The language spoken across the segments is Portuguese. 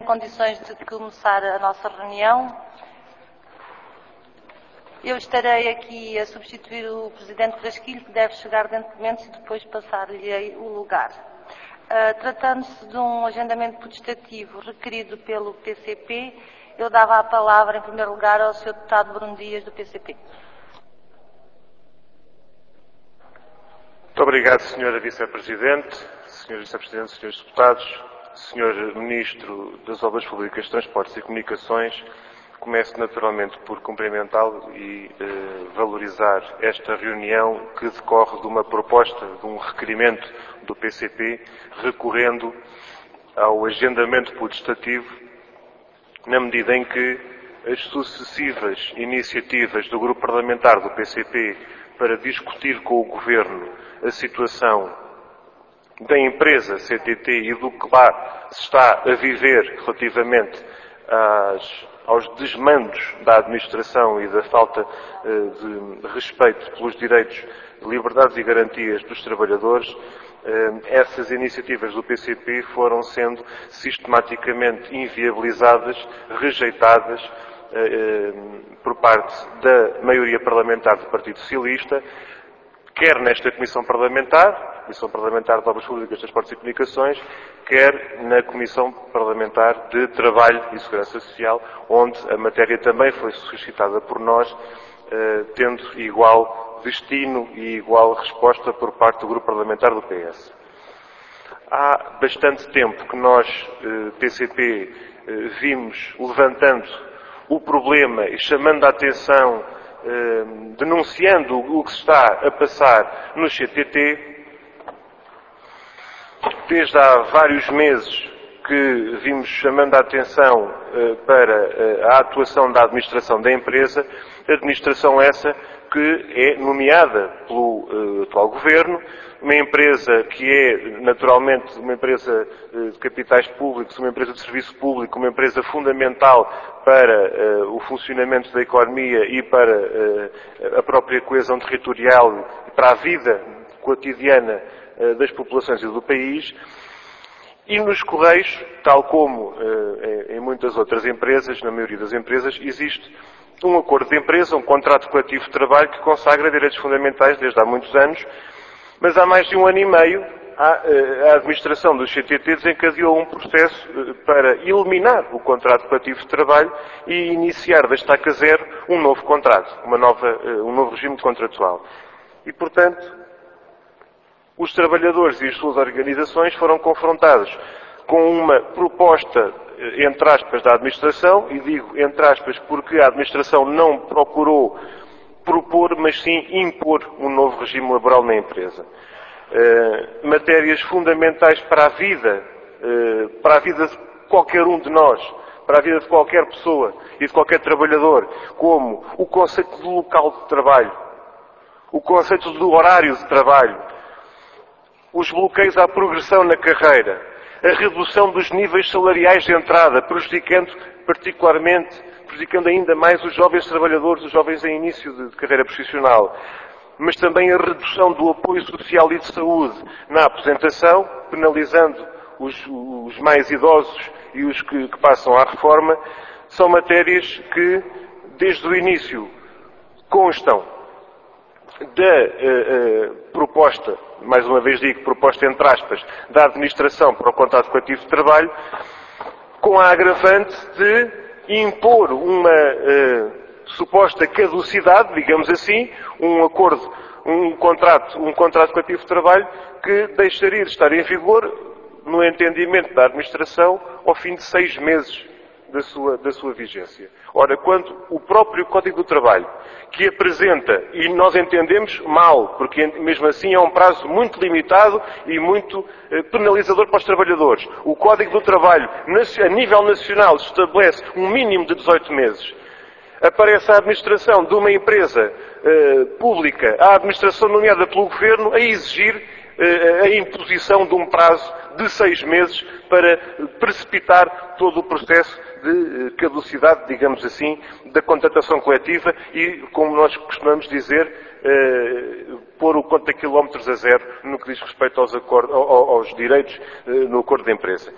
Condições de começar a nossa reunião. Eu estarei aqui a substituir o Presidente Frasquilho, que deve chegar dentro de momentos, e depois passar-lhe o lugar. Tratando-se de um agendamento potestativo requerido pelo PCP, eu dava a palavra, em primeiro lugar, ao Sr. Deputado Bruno Dias, do PCP. Muito obrigado, Sra. Vice-Presidente, Sr. Vice-Presidente, Srs. Deputados, Sr. Ministro das Obras Públicas, Transportes e Comunicações. Começo naturalmente por cumprimentá-lo e valorizar esta reunião que decorre de uma proposta, de um requerimento do PCP, recorrendo ao agendamento potestativo, na medida em que as sucessivas iniciativas do Grupo Parlamentar do PCP para discutir com o Governo a situação da empresa CTT e do que lá se está a viver relativamente aos desmandos da administração e da falta de respeito pelos direitos, liberdades e garantias dos trabalhadores, essas iniciativas do PCP foram sendo sistematicamente inviabilizadas, rejeitadas por parte da maioria parlamentar do Partido Socialista, quer nesta Comissão Parlamentar de Obras Públicas, Transportes e Comunicações, quer na Comissão Parlamentar de Trabalho e Segurança Social, onde a matéria também foi suscitada por nós, tendo igual destino e igual resposta por parte do Grupo Parlamentar do PS. Há bastante tempo que nós, PCP, vimos levantando o problema e chamando a atenção, denunciando o que se está a passar no CTT. Desde há vários meses que vimos chamando a atenção para a atuação da administração da empresa, administração essa que é nomeada pelo atual Governo, uma empresa que é naturalmente uma empresa de capitais públicos, uma empresa de serviço público, uma empresa fundamental para o funcionamento da economia e para a própria coesão territorial e para a vida cotidiana das populações e do país. E nos Correios, tal como em muitas outras empresas, na maioria das empresas, existe um acordo de empresa, um contrato coletivo de trabalho que consagra direitos fundamentais desde há muitos anos, mas há mais de um ano e meio a administração do CTT desencadeou um processo para eliminar o contrato coletivo de trabalho e iniciar da estaca zero um novo contrato, um novo regime contratual. E, portanto, os trabalhadores e as suas organizações foram confrontados com uma proposta, entre aspas, da administração, e digo entre aspas porque a administração não procurou propor, mas sim impor um novo regime laboral na empresa. Matérias fundamentais para a vida de qualquer um de nós, para a vida de qualquer pessoa e de qualquer trabalhador, como o conceito do local de trabalho, o conceito do horário de trabalho, os bloqueios à progressão na carreira, a redução dos níveis salariais de entrada, prejudicando ainda mais os jovens trabalhadores, os jovens em início de carreira profissional, mas também a redução do apoio social e de saúde na aposentação, penalizando os mais idosos e os que passam à reforma, são matérias que, desde o início, constam da proposta, mais uma vez digo, proposta entre aspas, da administração para o contrato coletivo de trabalho, com a agravante de impor uma suposta caducidade, digamos assim, um contrato coletivo de trabalho que deixaria de estar em vigor, no entendimento da administração, ao fim de 6 meses da sua vigência. Ora, quando o próprio Código do Trabalho, que apresenta, e nós entendemos mal, porque mesmo assim é um prazo muito limitado e muito penalizador para os trabalhadores. O Código do Trabalho, a nível nacional, estabelece um mínimo de 18 meses. Aparece a administração de uma empresa pública, a administração nomeada pelo Governo, a exigir a imposição de um prazo de 6 meses para precipitar todo o processo de caducidade, digamos assim, da contratação coletiva e, como nós costumamos dizer, pôr o conta-quilómetros a zero no que diz respeito aos direitos no acordo de empresa.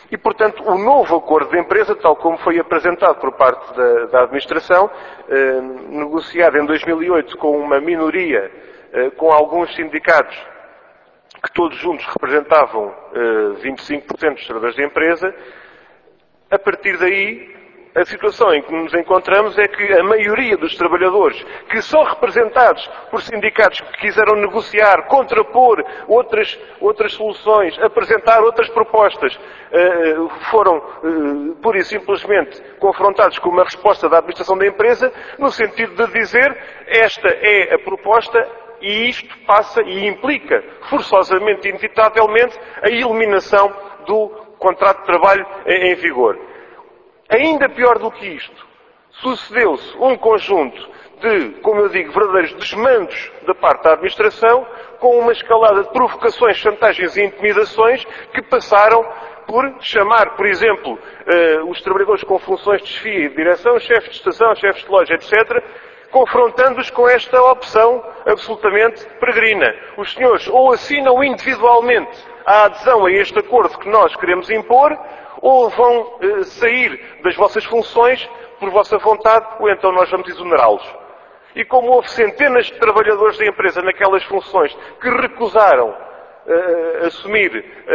E, portanto, o novo acordo de empresa, tal como foi apresentado por parte da administração, negociado em 2008 com uma minoria, com alguns sindicatos que todos juntos representavam 25% dos trabalhadores da empresa, a partir daí, a situação em que nos encontramos é que a maioria dos trabalhadores, que são representados por sindicatos que quiseram negociar, contrapor outras soluções, apresentar outras propostas, foram pura e simplesmente confrontados com uma resposta da administração da empresa, no sentido de dizer, esta é a proposta e isto passa e implica, forçosamente e inevitavelmente, a eliminação do contrato de trabalho em vigor. Ainda pior do que isto, sucedeu-se um conjunto de, como eu digo, verdadeiros desmandos da parte da administração, com uma escalada de provocações, chantagens e intimidações que passaram por chamar, por exemplo, os trabalhadores com funções de chefia e de direção, chefes de estação, chefes de loja, etc., confrontando-os com esta opção absolutamente peregrina. Os senhores ou assinam individualmente a adesão a este acordo que nós queremos impor, ou vão sair das vossas funções por vossa vontade, ou então nós vamos exonerá-los. E como houve centenas de trabalhadores da empresa naquelas funções que recusaram assumir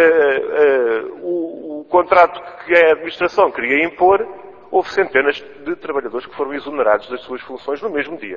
o contrato que a administração queria impor, houve centenas de trabalhadores que foram exonerados das suas funções no mesmo dia.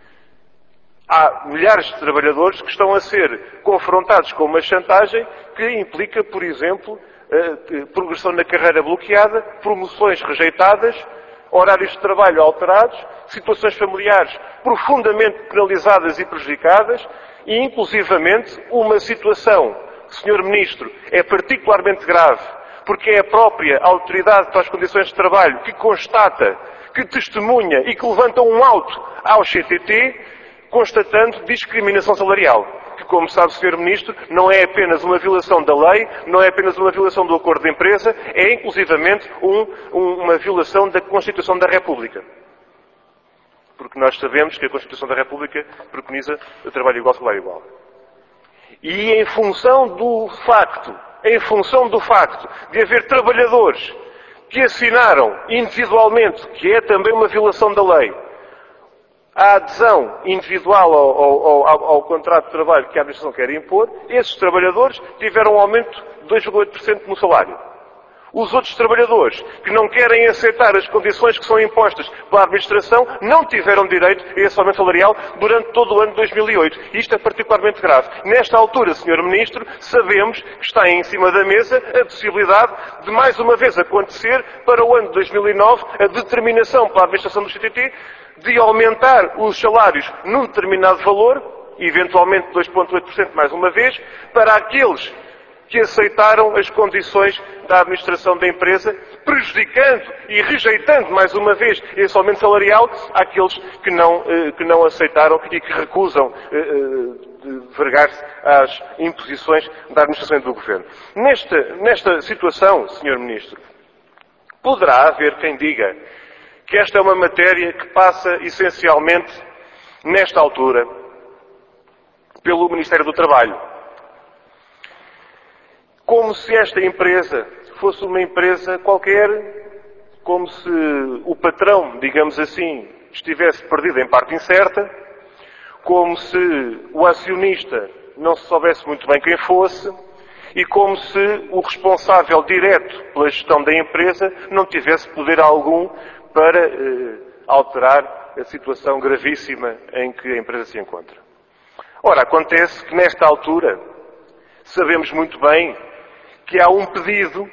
Há milhares de trabalhadores que estão a ser confrontados com uma chantagem que implica, por exemplo, progressão na carreira bloqueada, promoções rejeitadas, horários de trabalho alterados, situações familiares profundamente penalizadas e prejudicadas e, inclusivamente, uma situação, Sr. Ministro, é particularmente grave, porque é a própria Autoridade para as Condições de Trabalho que constata, que testemunha e que levanta um auto ao CTT, constatando discriminação salarial. Que, como sabe, Sr. Ministro, não é apenas uma violação da lei, não é apenas uma violação do acordo de empresa, é inclusivamente uma violação da Constituição da República. Porque nós sabemos que a Constituição da República preconiza o trabalho igual, salário igual. E em função do facto de haver trabalhadores que assinaram individualmente, que é também uma violação da lei, a adesão individual ao contrato de trabalho que a administração quer impor, esses trabalhadores tiveram um aumento de 2,8% no salário. Os outros trabalhadores que não querem aceitar as condições que são impostas pela administração não tiveram direito a esse aumento salarial durante todo o ano de 2008. Isto é particularmente grave. Nesta altura, Sr. Ministro, sabemos que está em cima da mesa a possibilidade de mais uma vez acontecer para o ano de 2009 a determinação pela administração do CTT de aumentar os salários num determinado valor, eventualmente 2,8% mais uma vez, para aqueles que aceitaram as condições da administração da empresa, prejudicando e rejeitando mais uma vez esse aumento salarial àqueles que não aceitaram e que recusam vergar-se às imposições da administração e do Governo. Nesta situação, Sr. Ministro, poderá haver quem diga que esta é uma matéria que passa essencialmente, nesta altura, pelo Ministério do Trabalho. Como se esta empresa fosse uma empresa qualquer, como se o patrão, digamos assim, estivesse perdido em parte incerta, como se o acionista não se soubesse muito bem quem fosse e como se o responsável direto pela gestão da empresa não tivesse poder algum para alterar a situação gravíssima em que a empresa se encontra. Ora, acontece que nesta altura sabemos muito bem que há um pedido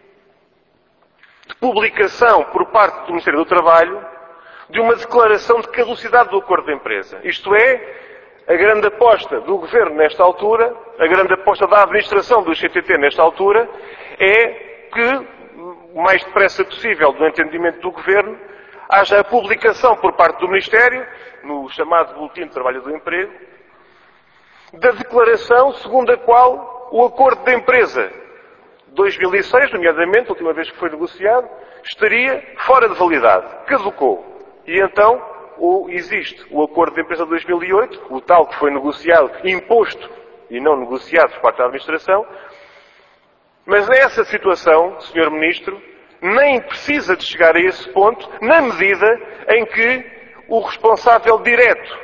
de publicação por parte do Ministério do Trabalho de uma declaração de caducidade do acordo de empresa. Isto é, a grande aposta do Governo nesta altura, a grande aposta da administração do CTT nesta altura, é que, o mais depressa possível, do entendimento do Governo, haja a publicação por parte do Ministério, no chamado Boletim de Trabalho do Emprego, da declaração segundo a qual o acordo de empresa 2006, nomeadamente, a última vez que foi negociado, estaria fora de validade, caducou. E então existe o acordo de empresa de 2008, o tal que foi negociado, imposto e não negociado por parte da administração, Mas essa situação, Sr. Ministro, nem precisa de chegar a esse ponto, na medida em que o responsável direto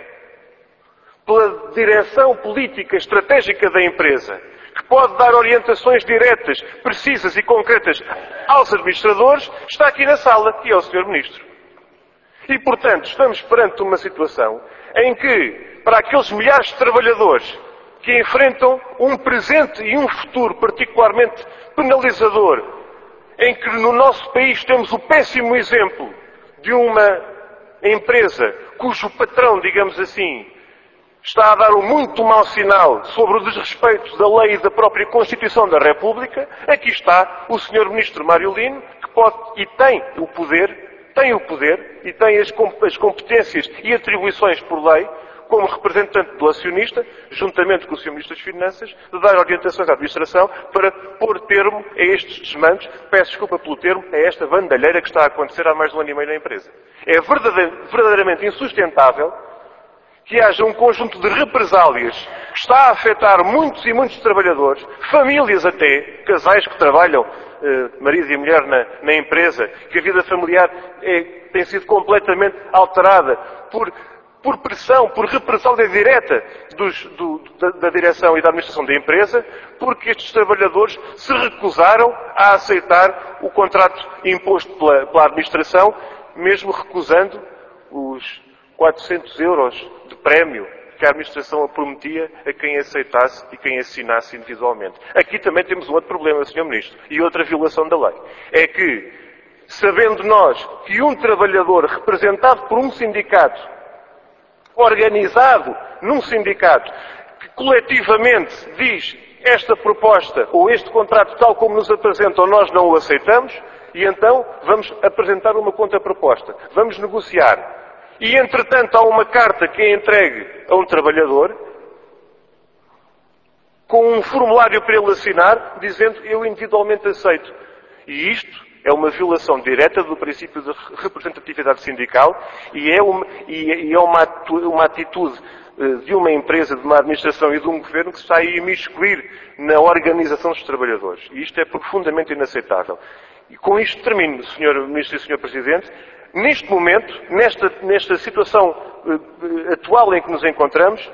pela direção política estratégica da empresa, que pode dar orientações diretas, precisas e concretas aos administradores, está aqui na sala, e é o Sr. Ministro. E, portanto, estamos perante uma situação em que, para aqueles milhares de trabalhadores que enfrentam um presente e um futuro particularmente penalizador, em que no nosso país temos o péssimo exemplo de uma empresa cujo patrão, digamos assim, está a dar um muito mau sinal sobre o desrespeito da lei e da própria Constituição da República, aqui está o Sr. Ministro Mário Lino, que pode e tem o poder e tem as competências e atribuições por lei, como representante do acionista, juntamente com o Sr. Ministro das Finanças, de dar orientações à administração para pôr termo a estes desmandos, peço desculpa pelo termo, a esta bandalheira que está a acontecer há mais de um ano e meio na empresa. É verdadeiramente insustentável que haja um conjunto de represálias que está a afetar muitos e muitos trabalhadores, famílias até, casais que trabalham, marido e mulher na empresa, que a vida familiar tem sido completamente alterada por pressão, por represália direta da direção e da administração da empresa, porque estes trabalhadores se recusaram a aceitar o contrato imposto pela administração, mesmo recusando os 400 euros de prémio que a administração prometia a quem aceitasse e quem assinasse individualmente. Aqui também temos um outro problema, Sr. Ministro, e outra violação da lei. É que, sabendo nós que um trabalhador representado por um sindicato, organizado num sindicato, que coletivamente diz esta proposta ou este contrato tal como nos apresentam, nós não o aceitamos, e então vamos apresentar uma contraproposta. Vamos negociar. E, entretanto, há uma carta que é entregue a um trabalhador com um formulário para ele assinar, dizendo eu individualmente aceito. E isto é uma violação direta do princípio de representatividade sindical e é uma atitude de uma empresa, de uma administração e de um governo que se está a imiscuir na organização dos trabalhadores. E isto é profundamente inaceitável. E com isto termino, Sr. Ministro e Sr. Presidente. Neste momento, nesta situação atual em que nos encontramos,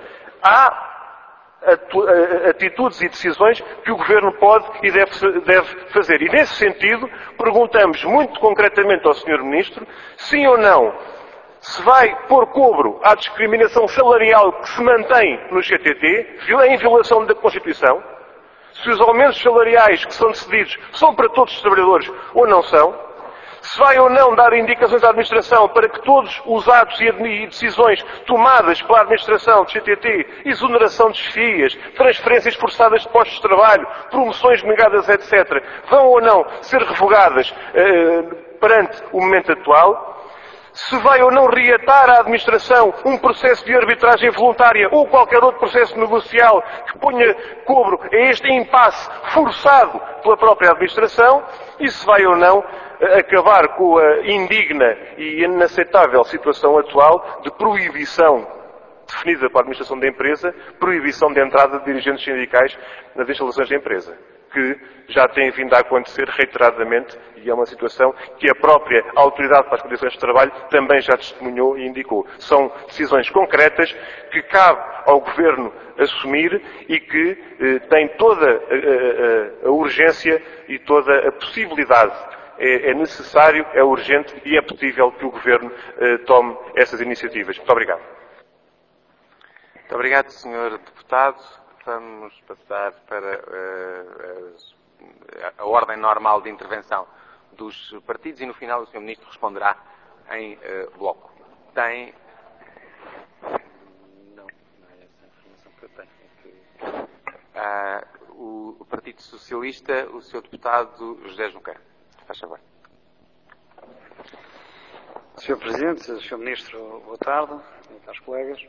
há atitudes e decisões que o Governo pode e deve fazer. E, nesse sentido, perguntamos muito concretamente ao Sr. Ministro, sim ou não, se vai pôr cobro à discriminação salarial que se mantém no CTT, em violação da Constituição, se os aumentos salariais que são decididos são para todos os trabalhadores ou não são, se vai ou não dar indicações à administração para que todos os atos e decisões tomadas pela administração do CTT, exoneração de desfias, transferências forçadas de postos de trabalho, promoções negadas, etc., vão ou não ser revogadas perante o momento atual, se vai ou não reatar à administração um processo de arbitragem voluntária ou qualquer outro processo negocial que ponha cobro a este impasse forçado pela própria administração, e se vai ou não acabar com a indigna e inaceitável situação atual de proibição definida pela administração da empresa, proibição de entrada de dirigentes sindicais nas instalações da empresa, que já tem vindo a acontecer reiteradamente e é uma situação que a própria Autoridade para as Condições de Trabalho também já testemunhou e indicou. São decisões concretas que cabe ao Governo assumir e que têm toda a urgência e toda a possibilidade. É necessário, é urgente e é possível que o Governo tome essas iniciativas. Muito obrigado. Muito obrigado, Sr. Deputado. Vamos passar para a ordem normal de intervenção dos partidos e no final o Sr. Ministro responderá em bloco. Tem... Não é essa a informação que eu tenho. O Partido Socialista, o Sr. Deputado José Junqueira. Faz favor. Sr. Presidente, Sr. Ministro, boa tarde, caros colegas.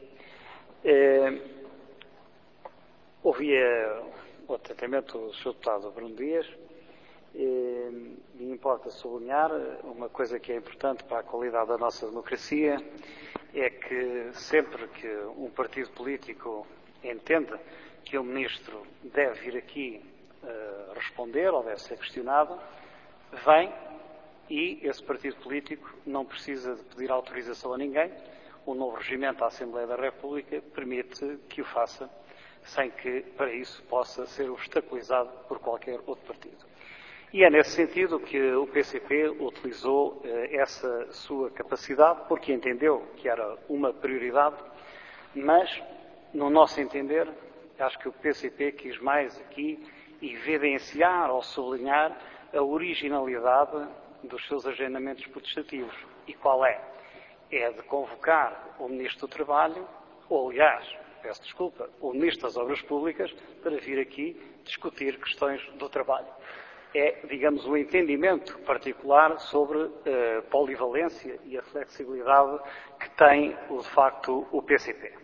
Ouvi atentamente o Sr. Deputado Bruno Dias e me importa sublinhar uma coisa que é importante para a qualidade da nossa democracia, é que sempre que um partido político entende que o Ministro deve vir aqui responder ou deve ser questionado, vem e esse partido político não precisa de pedir autorização a ninguém. O novo regimento da Assembleia da República permite que o faça sem que, para isso, possa ser obstaculizado por qualquer outro partido. E é nesse sentido que o PCP utilizou essa sua capacidade, porque entendeu que era uma prioridade, mas, no nosso entender, acho que o PCP quis mais aqui evidenciar ou sublinhar a originalidade dos seus agendamentos protestativos. E qual é? É de convocar o Ministro do Trabalho, ou, aliás, peço desculpa, o Ministro das Obras Públicas, para vir aqui discutir questões do trabalho. É, digamos, um entendimento particular sobre a polivalência e a flexibilidade que tem, de facto, o PCP.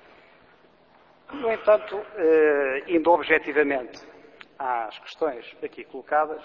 No entanto, indo objetivamente às questões aqui colocadas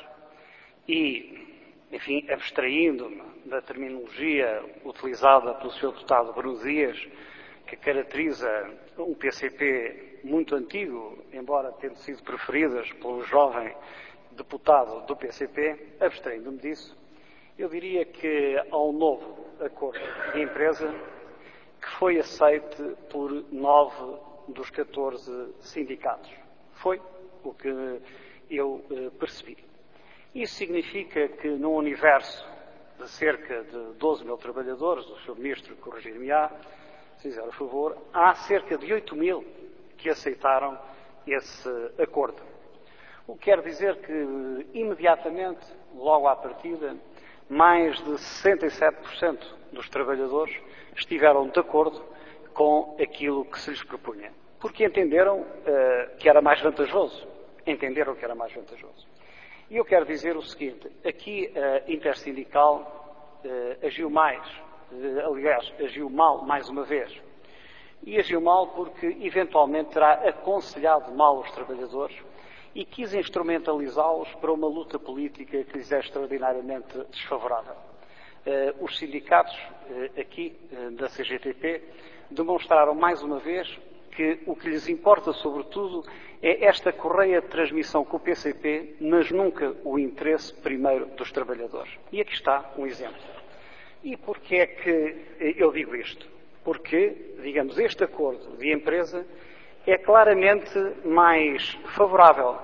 e, enfim, abstraindo-me da terminologia utilizada pelo Sr. Deputado Bruno Dias, que caracteriza um PCP muito antigo, embora tendo sido preferidas por um jovem deputado do PCP, abstraindo-me disso, eu diria que há um novo acordo de empresa que foi aceite por 9 dos 14 sindicatos. Foi o que eu percebi. Isso significa que num universo de cerca de 12 mil trabalhadores, o Sr. Ministro corrigir-me-á, se fizer o favor, há cerca de 8 mil que aceitaram esse acordo. O que quer dizer que, imediatamente, logo à partida, mais de 67% dos trabalhadores estiveram de acordo com aquilo que se lhes propunha. Porque entenderam que era mais vantajoso. Entenderam que era mais vantajoso. E eu quero dizer o seguinte, aqui a Intersindical agiu mais, aliás, agiu mal mais uma vez. E agiu mal porque, eventualmente, terá aconselhado mal os trabalhadores e quis instrumentalizá-los para uma luta política que lhes é extraordinariamente desfavorável. Os sindicatos aqui da CGTP demonstraram mais uma vez que o que lhes importa sobretudo é esta correia de transmissão com o PCP, mas nunca o interesse primeiro dos trabalhadores. E aqui está um exemplo. E porquê é que eu digo isto? Porque, digamos, este acordo de empresa é claramente mais favorável.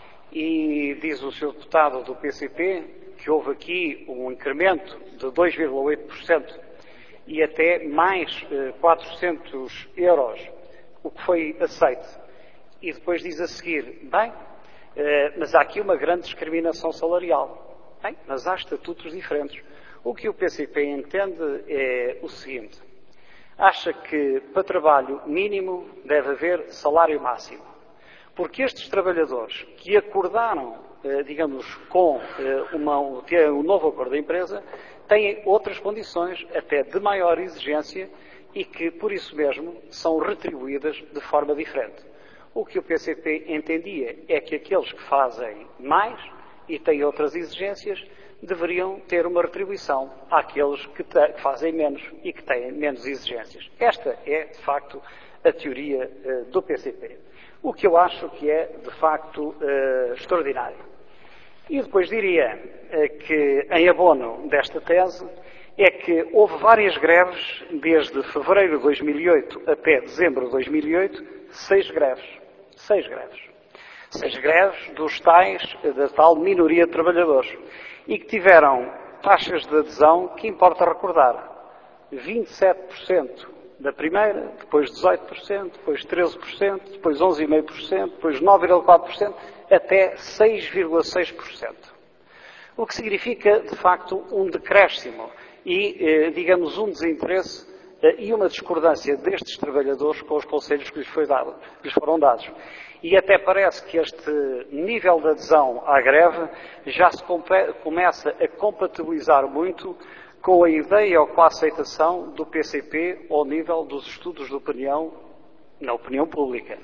E diz o Sr. Deputado do PCP que houve aqui um incremento de 2,8% e até mais 400 euros, o que foi aceito. E depois diz a seguir, bem, mas há aqui uma grande discriminação salarial. Bem, mas há estatutos diferentes. O que o PCP entende é o seguinte, acha que para trabalho mínimo deve haver salário máximo. Porque estes trabalhadores que acordaram, digamos, com um novo acordo da empresa, têm outras condições, até de maior exigência, e que, por isso mesmo, são retribuídas de forma diferente. O que o PCP entendia é que aqueles que fazem mais e têm outras exigências deveriam ter uma retribuição àqueles que fazem menos e que têm menos exigências. Esta é, de facto, a teoria do PCP. O que eu acho que é, de facto, extraordinário. E depois diria que, em abono desta tese, é que houve várias greves, desde fevereiro de 2008 até dezembro de 2008, 6 greves. 6 greves. 6 greves da tal minoria de trabalhadores. E que tiveram taxas de adesão que importa recordar. 27% da primeira, depois 18%, depois 13%, depois 11,5%, depois 9,4%, até 6,6%. O que significa, de facto, um decréscimo e, digamos, um desinteresse e uma discordância destes trabalhadores com os conselhos que lhes foram dados. E até parece que este nível de adesão à greve já se começa a compatibilizar muito com a ideia ou com a aceitação do PCP ao nível dos estudos de opinião na opinião pública.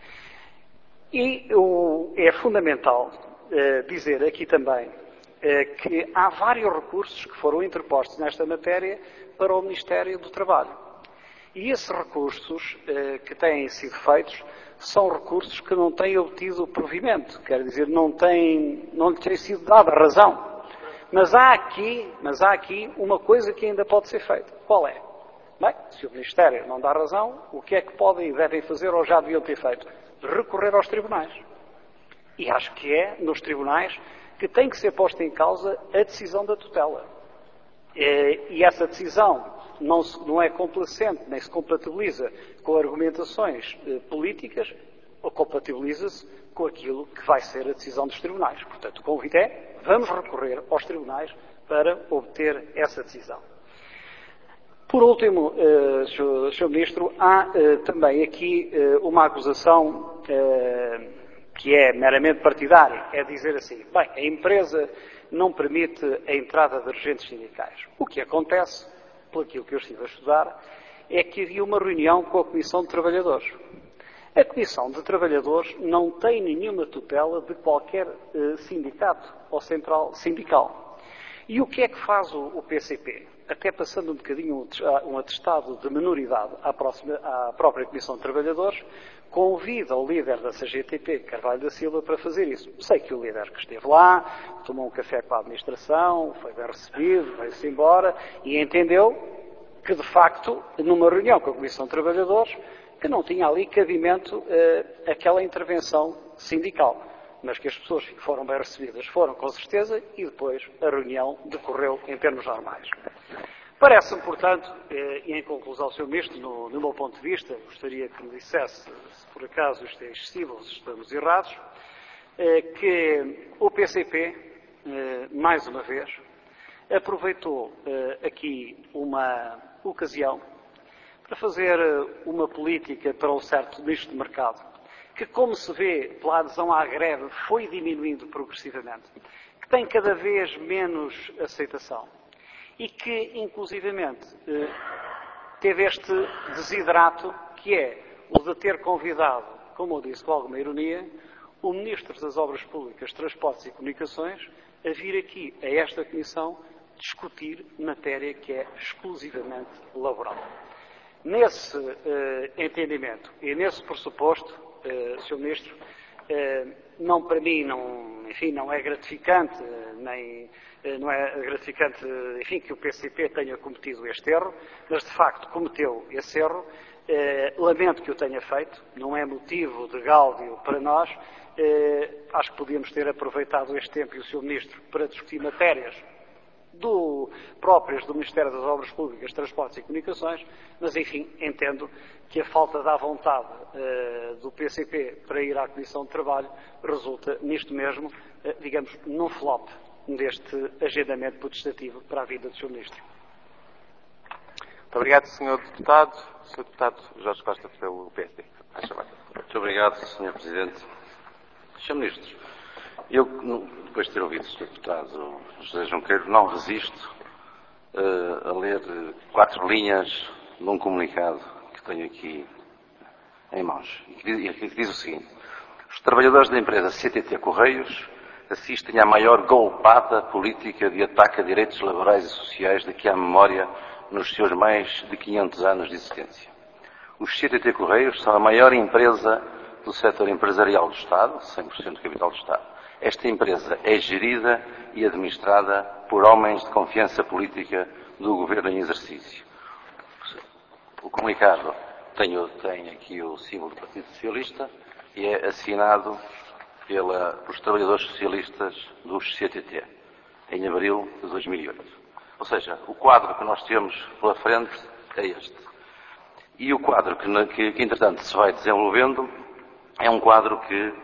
E é fundamental dizer aqui também que há vários recursos que foram interpostos nesta matéria para o Ministério do Trabalho. E esses recursos que têm sido feitos são recursos que não têm obtido provimento, quer dizer, não lhe tem sido dada a razão. Mas há aqui uma coisa que ainda pode ser feita. Qual é? Bem, se o Ministério não dá razão, o que é que podem e devem fazer ou já deviam ter feito? Recorrer aos tribunais. E acho que é nos tribunais que tem que ser posta em causa a decisão da tutela. E essa decisão não é complacente, nem se compatibiliza com argumentações políticas, ou compatibiliza-se com aquilo que vai ser a decisão dos tribunais. Portanto, o convite é, vamos recorrer aos tribunais para obter essa decisão. Por último, Sr. Ministro, há também aqui uma acusação que é meramente partidária, é dizer assim, bem, a empresa não permite a entrada de dirigentes sindicais. O que acontece, por aquilo que eu estive a estudar, é que havia uma reunião com a Comissão de Trabalhadores. A Comissão de Trabalhadores não tem nenhuma tutela de qualquer sindicato ou central sindical. E o que é que faz o PCP? Até passando um bocadinho um atestado de minoridade à própria Comissão de Trabalhadores, convida o líder da CGTP, Carvalho da Silva, para fazer isso. Sei que o líder que esteve lá, tomou um café com a administração, foi bem recebido, veio-se embora e entendeu que, de facto, numa reunião com a Comissão de Trabalhadores, que não tinha ali cabimento aquela intervenção sindical. Mas que as pessoas que foram bem recebidas foram, com certeza, e depois a reunião decorreu em termos normais. Parece-me, portanto, e em conclusão, Sr. Ministro, no meu ponto de vista, gostaria que me dissesse se por acaso isto é excessivo ou se estamos errados, que o PCP, mais uma vez, aproveitou aqui uma ocasião para fazer uma política para um certo nicho de mercado, que, como se vê pela adesão à greve, foi diminuindo progressivamente, que tem cada vez menos aceitação e que, inclusivamente, teve este desidrato, que é o de ter convidado, como eu disse com alguma ironia, o Ministro das Obras Públicas, Transportes e Comunicações a vir aqui, a esta Comissão, discutir matéria que é exclusivamente laboral. Nesse entendimento e nesse pressuposto, Sr. Ministro, não para mim, não é gratificante, não é gratificante, enfim, que o PCP tenha cometido este erro, mas de facto cometeu esse erro. Lamento que o tenha feito, não é motivo de gáudio para nós. Acho que podíamos ter aproveitado este tempo e o Sr. Ministro para discutir matérias próprias do Ministério das Obras Públicas, Transportes e Comunicações, mas, enfim, entendo que a falta da vontade do PCP para ir à Comissão de Trabalho resulta nisto mesmo, digamos, num flop deste agendamento potestativo para a vida do Sr. Ministro. Muito obrigado, Sr. Deputado. Sr. Deputado Jorge Costa, pelo PSD. Muito obrigado, Sr. Presidente. Sr. Ministro, eu, depois de ter ouvido o Sr. Deputado José Junqueiro, não resisto a ler 4 linhas de um comunicado que tenho aqui em mãos, e que diz o seguinte: os trabalhadores da empresa CTT Correios assistem à maior golpada política de ataque a direitos laborais e sociais de que há memória nos seus mais de 500 anos de existência. Os CTT Correios são a maior empresa do setor empresarial do Estado, 100% do capital do Estado. Esta empresa é gerida e administrada por homens de confiança política do Governo em exercício. O comunicado tem aqui o símbolo do Partido Socialista e é assinado pelos trabalhadores socialistas dos CTT, em abril de 2008. Ou seja, o quadro que nós temos pela frente é este. E o quadro que entretanto, se vai desenvolvendo é um quadro que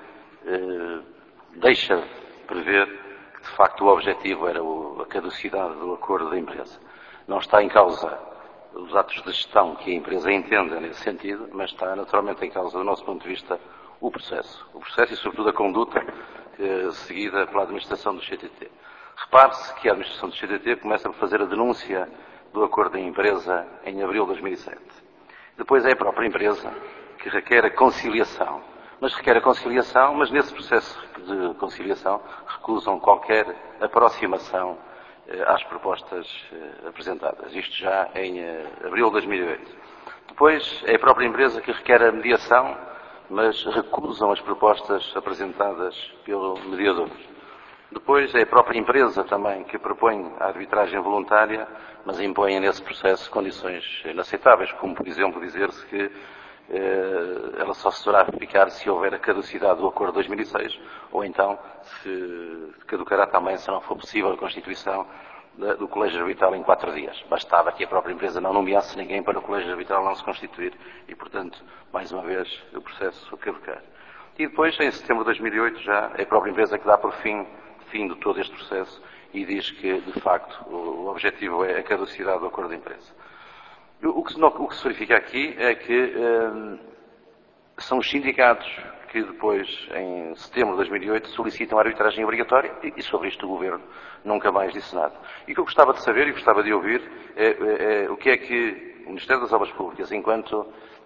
deixa prever que, de facto, o objetivo era a caducidade do acordo da empresa. Não está em causa os atos de gestão que a empresa entenda nesse sentido, mas está naturalmente em causa, do nosso ponto de vista, o processo. O processo e, sobretudo, a conduta seguida pela administração do CTT. Repare-se que a administração do CTT começa por fazer a denúncia do acordo da empresa em abril de 2007. Depois é a própria empresa que requer a conciliação. Mas nesse processo de conciliação recusam qualquer aproximação às propostas apresentadas. Isto já em abril de 2008. Depois é a própria empresa que requer a mediação mas recusam as propostas apresentadas pelo mediador. Depois é a própria empresa também que propõe a arbitragem voluntária, mas impõe nesse processo condições inaceitáveis, como por exemplo dizer-se que ela só se deverá aplicar se houver a caducidade do acordo de 2006, ou então se caducará também se não for possível a constituição do colégio arbitral em 4 dias. Bastava que a própria empresa não nomeasse ninguém para o colégio arbitral não se constituir e, portanto, mais uma vez, o processo caducar. E depois, em setembro de 2008, já é a própria empresa que dá por fim de todo este processo e diz que, de facto, o objetivo é a caducidade do acordo de empresa. O que se verifica aqui é que são os sindicatos que depois, em setembro de 2008, solicitam a arbitragem obrigatória e sobre isto o Governo nunca mais disse nada. E o que eu gostava de saber e gostava de ouvir é o que é que o Ministério das Obras Públicas, enquanto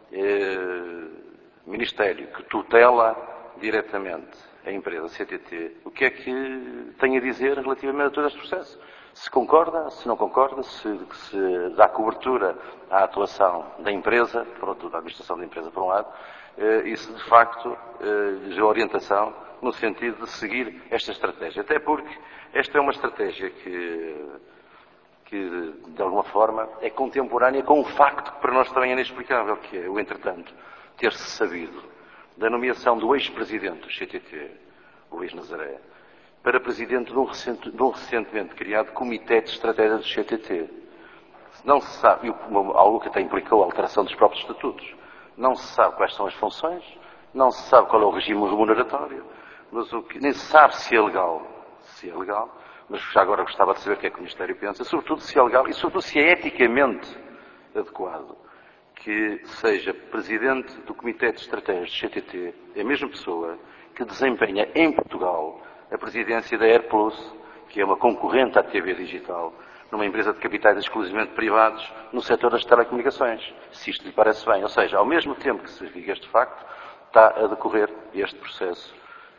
Ministério que tutela diretamente a empresa CTT, o que é que tem a dizer relativamente a todo este processo? Se concorda, se não concorda, se dá cobertura à atuação da empresa, da administração da empresa por um lado, e se de facto lhes dá orientação no sentido de seguir esta estratégia. Até porque esta é uma estratégia que de alguma forma é contemporânea com um facto que para nós também é inexplicável, que é o entretanto ter-se sabido da nomeação do ex-presidente do CTT, o Luís Nazaré, para presidente de um recentemente criado Comitê de Estratégia do CTT. Não se sabe, algo que até implicou a alteração dos próprios estatutos, não se sabe quais são as funções, não se sabe qual é o regime remuneratório, mas nem se sabe se é legal, mas já agora gostava de saber o que é que o Ministério pensa, sobretudo se é legal e sobretudo se é eticamente adequado que seja presidente do Comitê de Estratégia do CTT a mesma pessoa que desempenha em Portugal a presidência da AirPlus, que é uma concorrente à TV Digital, numa empresa de capitais exclusivamente privados no setor das telecomunicações, se isto lhe parece bem. Ou seja, ao mesmo tempo que se verifica este facto, está a decorrer este processo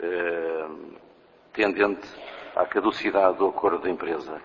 tendente à caducidade do acordo da empresa.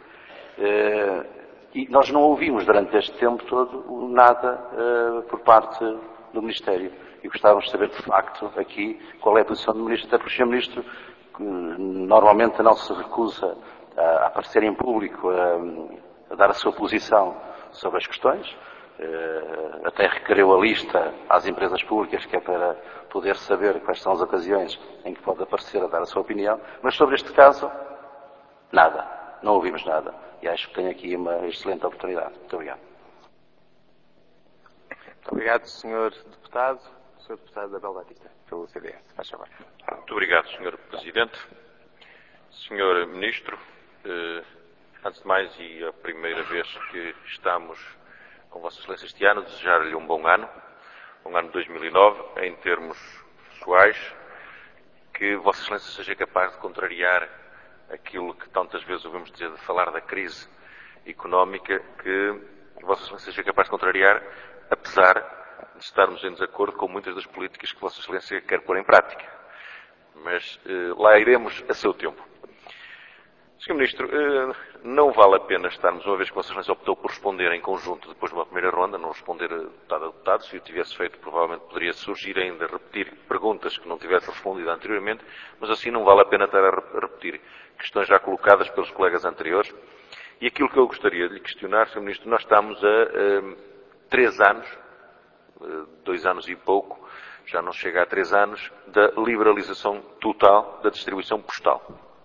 E nós não ouvimos durante este tempo todo nada por parte do Ministério. E gostávamos de saber, de facto, aqui, qual é a posição do Ministro, até porque o Sr. Ministro normalmente não se recusa a aparecer em público, a dar a sua posição sobre as questões. Até requereu a lista às empresas públicas, que é para poder saber quais são as ocasiões em que pode aparecer a dar a sua opinião. Mas sobre este caso, nada. Não ouvimos nada. E acho que tenho aqui uma excelente oportunidade. Muito obrigado. Muito obrigado, Sr. Deputado. Sr. Deputado Abel Batista, pelo CDS. Faz favor. Muito obrigado, Sr. Presidente. Sr. Ministro, antes de mais, e a primeira vez que estamos com Vossa Excelência este ano, desejar-lhe um bom ano 2009, em termos pessoais, que Vossa Excelência seja capaz de contrariar aquilo que tantas vezes ouvimos dizer de falar da crise económica, que Vossa Excelência seja capaz de contrariar, apesar de estarmos em desacordo com muitas das políticas que Vossa Excelência quer pôr em prática. Mas lá iremos a seu tempo. Sr. Ministro, não vale a pena estarmos, uma vez que Vossa Excelência optou por responder em conjunto depois de uma primeira ronda, não responder deputado a deputado. Se o tivesse feito, provavelmente poderia surgir ainda repetir perguntas que não tivesse respondido anteriormente, mas assim não vale a pena estar a repetir questões já colocadas pelos colegas anteriores. E aquilo que eu gostaria de lhe questionar, Sr. Ministro, nós estamos a 3 anos, 2 anos e pouco, já não chega a 3 anos, da liberalização total da distribuição postal.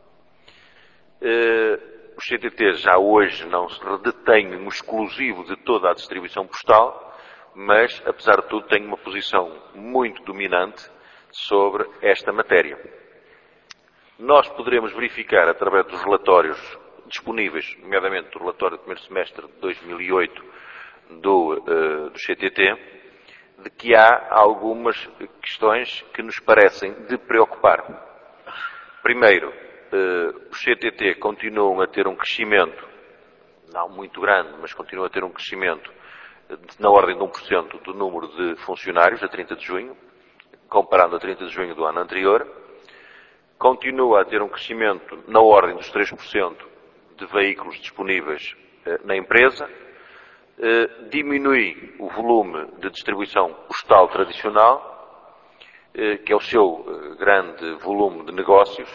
O CTT já hoje não se detém um exclusivo de toda a distribuição postal, mas, apesar de tudo, tem uma posição muito dominante sobre esta matéria. Nós poderemos verificar, através dos relatórios disponíveis, nomeadamente do relatório do primeiro semestre de 2008 do CTT, de que há algumas questões que nos parecem de preocupar. Primeiro, os CTT continuam a ter um crescimento, não muito grande, mas continuam a ter um crescimento na ordem de 1% do número de funcionários a 30 de junho, comparando a 30 de junho do ano anterior. Continua a ter um crescimento na ordem dos 3% de veículos disponíveis na empresa. Diminui o volume de distribuição postal tradicional que é o seu grande volume de negócios.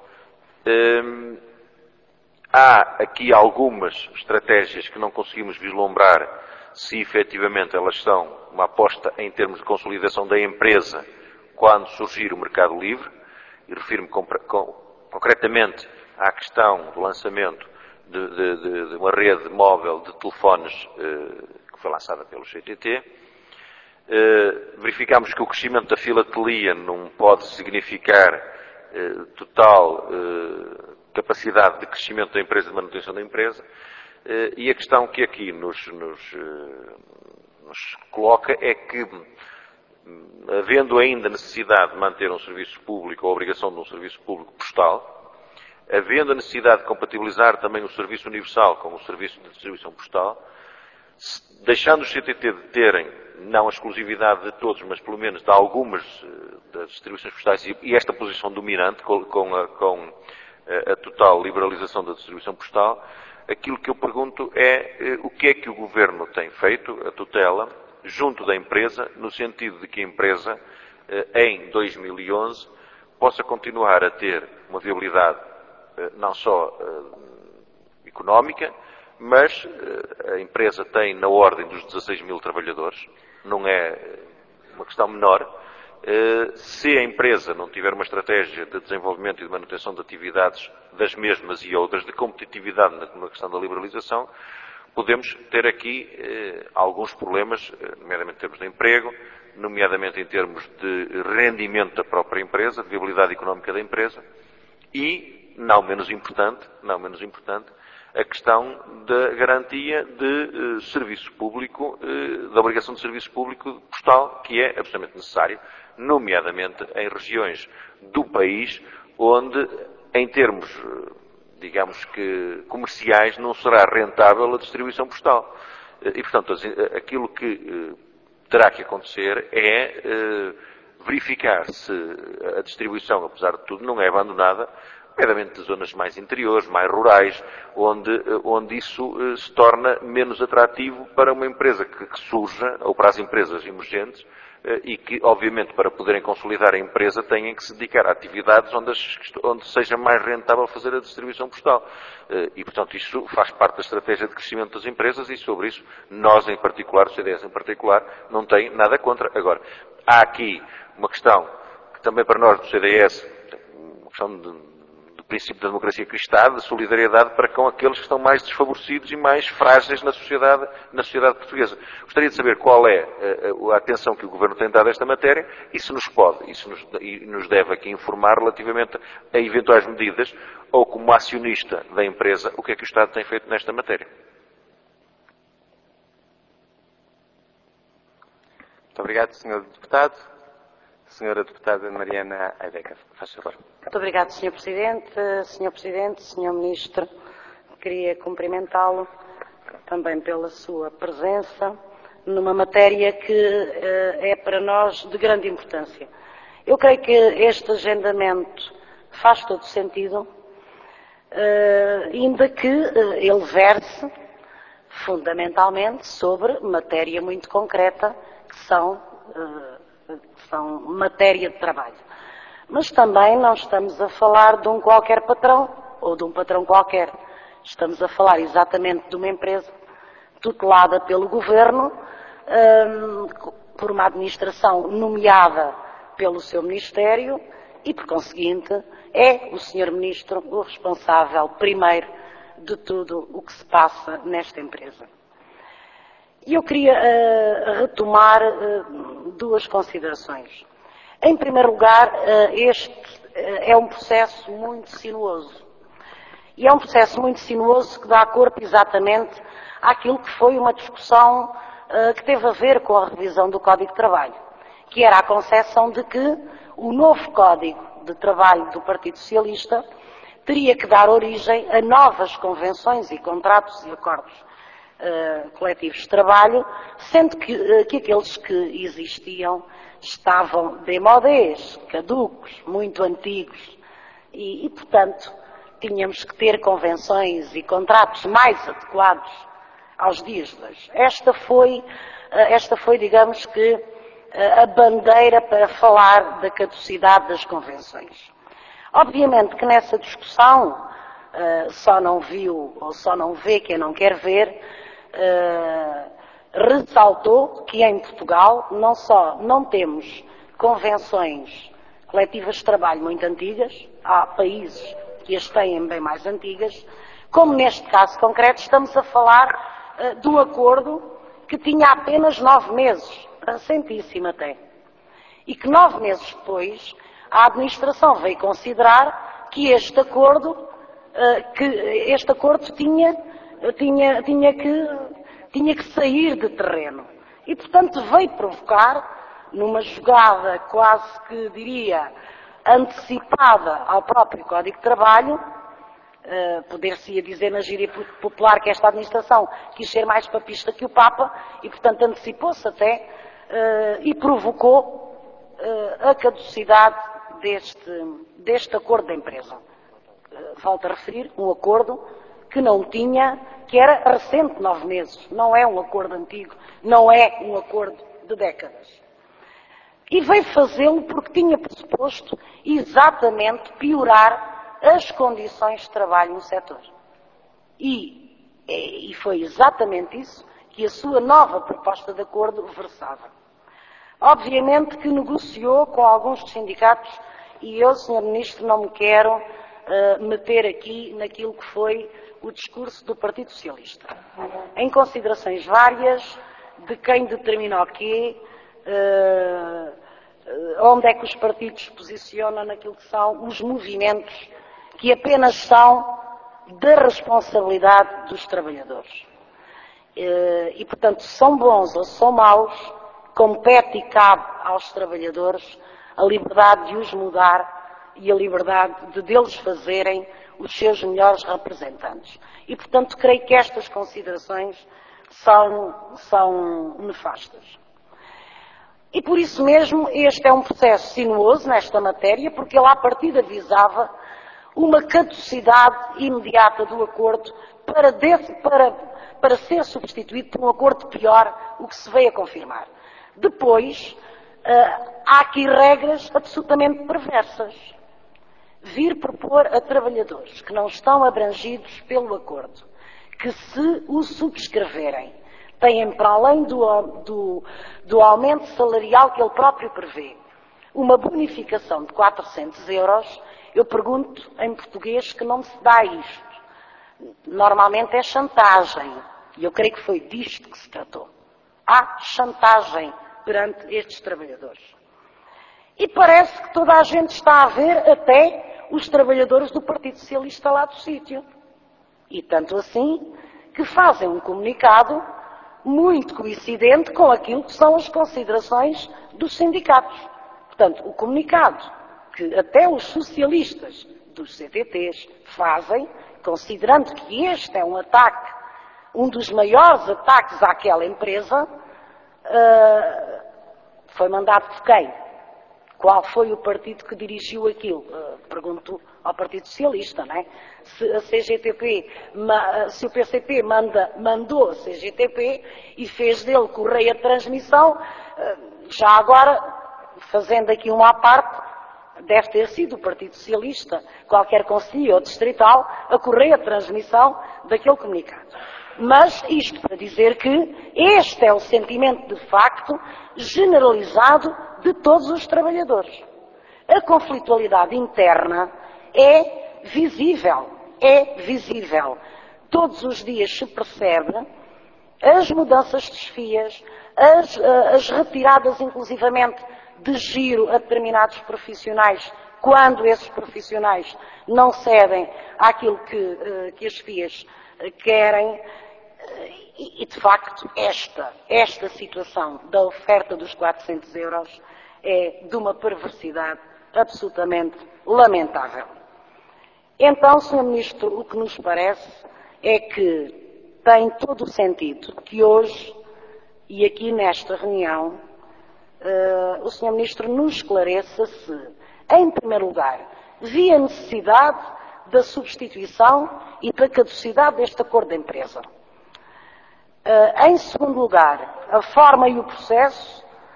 Há aqui algumas estratégias que não conseguimos vislumbrar se efetivamente elas são uma aposta em termos de consolidação da empresa quando surgir o mercado livre, e refiro-me concretamente à questão do lançamento de uma rede móvel de telefones que foi lançada pelo CTT. Verificamos que o crescimento da filatelia não pode significar total capacidade de crescimento da empresa, de manutenção da empresa, e a questão que aqui nos coloca é que, havendo ainda necessidade de manter um serviço público, ou a obrigação de um serviço público postal, havendo a necessidade de compatibilizar também o serviço universal com o serviço de distribuição postal, deixando os CTT de terem, não a exclusividade de todos, mas pelo menos de algumas das distribuições postais, e esta posição dominante com a total liberalização da distribuição postal, aquilo que eu pergunto é o que é que o Governo tem feito, a tutela, junto da empresa, no sentido de que a empresa, em 2011, possa continuar a ter uma viabilidade não só económica, mas a empresa tem na ordem dos 16 mil trabalhadores, não é uma questão menor. Se a empresa não tiver uma estratégia de desenvolvimento e de manutenção de atividades das mesmas e outras, de competitividade na questão da liberalização, podemos ter aqui alguns problemas, nomeadamente em termos de emprego, nomeadamente em termos de rendimento da própria empresa, de viabilidade económica da empresa e, não menos importante, a questão da garantia de serviço público, da obrigação de serviço público postal, que é absolutamente necessário, nomeadamente em regiões do país onde, em termos, digamos que comerciais, não será rentável a distribuição postal. E, portanto, aquilo que terá que acontecer é verificar se a distribuição, apesar de tudo, não é abandonada, nomeadamente de zonas mais interiores, mais rurais, onde isso se torna menos atrativo para uma empresa que surja, ou para as empresas emergentes, e que, obviamente, para poderem consolidar a empresa, têm que se dedicar a atividades onde seja mais rentável fazer a distribuição postal. E, portanto, isso faz parte da estratégia de crescimento das empresas e, sobre isso, nós, em particular, o CDS em particular, não tem nada contra. Agora, há aqui uma questão que também para nós do CDS, uma questão do princípio da democracia cristã, de solidariedade para com aqueles que estão mais desfavorecidos e mais frágeis na sociedade portuguesa. Gostaria de saber qual é a atenção que o Governo tem dado a esta matéria e se nos deve aqui informar relativamente a eventuais medidas ou, como acionista da empresa, o que é que o Estado tem feito nesta matéria. Muito obrigado, Sr. Deputado. Senhora Deputada Mariana Aydeca, faz favor. Muito obrigado, Sr. Presidente. Sr. Presidente, Sr. Ministro, queria cumprimentá-lo também pela sua presença numa matéria que é para nós de grande importância. Eu creio que este agendamento faz todo sentido, ainda que ele verse fundamentalmente sobre matéria muito concreta, que são matéria de trabalho. Mas também não estamos a falar de um qualquer patrão, ou de um patrão qualquer. Estamos a falar exatamente de uma empresa tutelada pelo Governo, por uma administração nomeada pelo seu Ministério e, por conseguinte, é o Sr. Ministro o responsável primeiro de tudo o que se passa nesta empresa. E eu queria retomar duas considerações. Em primeiro lugar, este é um processo muito sinuoso. E é um processo muito sinuoso que dá corpo exatamente àquilo que foi uma discussão que teve a ver com a revisão do Código de Trabalho, que era a concepção de que o novo Código de Trabalho do Partido Socialista teria que dar origem a novas convenções e contratos e acordos coletivos de trabalho, sendo que aqueles que existiam estavam demodés, caducos, muito antigos e, portanto, tínhamos que ter convenções e contratos mais adequados aos dias de hoje. Esta foi, digamos que, a bandeira para falar da caducidade das convenções. Obviamente que nessa discussão só não viu ou só não vê quem não quer ver, ressaltou que em Portugal não só não temos convenções coletivas de trabalho muito antigas, há países que as têm bem mais antigas, como neste caso concreto estamos a falar de um acordo que tinha apenas 9 meses, recentíssimo até, e que 9 meses depois a administração veio considerar que este acordo tinha que sair de terreno. E, portanto, veio provocar, numa jogada quase que, diria, antecipada ao próprio Código de Trabalho, poder-se-ia dizer na gíria popular que esta administração quis ser mais papista que o Papa e, portanto, antecipou-se até e provocou a caducidade deste acordo da empresa. Volto a referir, um acordo que era recente, 9 meses. Não é um acordo antigo, não é um acordo de décadas. E veio fazê-lo porque tinha pressuposto exatamente piorar as condições de trabalho no setor. E foi exatamente isso que a sua nova proposta de acordo versava. Obviamente que negociou com alguns dos sindicatos e eu, Sr. Ministro, não me quero meter aqui naquilo que foi o discurso do Partido Socialista. Em considerações várias de quem determina o quê, onde é que os partidos se posicionam naquilo que são os movimentos que apenas são da responsabilidade dos trabalhadores. E, portanto, são bons ou são maus, compete e cabe aos trabalhadores a liberdade de os mudar e a liberdade de deles fazerem os seus melhores representantes. E, portanto, creio que estas considerações são nefastas. E, por isso mesmo, este é um processo sinuoso nesta matéria, porque ele, à partida, visava uma caducidade imediata do acordo para ser substituído por um acordo pior, o que se veio a confirmar. Depois, há aqui regras absolutamente perversas. Vir propor a trabalhadores que não estão abrangidos pelo acordo, que se o subscreverem, têm para além do aumento salarial que ele próprio prevê, uma bonificação de 400 euros, eu pergunto em português que não se dá isto. Normalmente é chantagem, e eu creio que foi disto que se tratou. Há chantagem perante estes trabalhadores. E parece que toda a gente está a ver até os trabalhadores do Partido Socialista lá do sítio. E tanto assim que fazem um comunicado muito coincidente com aquilo que são as considerações dos sindicatos. Portanto, o comunicado que até os socialistas dos CTTs fazem, considerando que este é um ataque, um dos maiores ataques àquela empresa, foi mandado por quem? Qual foi o partido que dirigiu aquilo? Pergunto ao Partido Socialista, não é? Se a CGTP, se o PCP mandou a CGTP e fez dele correia de transmissão, já agora, fazendo aqui uma à parte, deve ter sido o Partido Socialista, qualquer conselho ou distrital, a correia de transmissão daquele comunicado. Mas isto para dizer que este é o sentimento de facto generalizado de todos os trabalhadores. A conflitualidade interna é visível. Todos os dias se percebe as mudanças de chefias, as retiradas inclusivamente de giro a determinados profissionais, quando esses profissionais não cedem àquilo que as chefias querem. E, de facto, esta situação da oferta dos 400 euros é de uma perversidade absolutamente lamentável. Então, Sr. Ministro, o que nos parece é que tem todo o sentido que hoje, e aqui nesta reunião, o Sr. Ministro nos esclareça se, em primeiro lugar, via necessidade da substituição e da caducidade deste acordo de empresa. Em segundo lugar, a forma e o processo,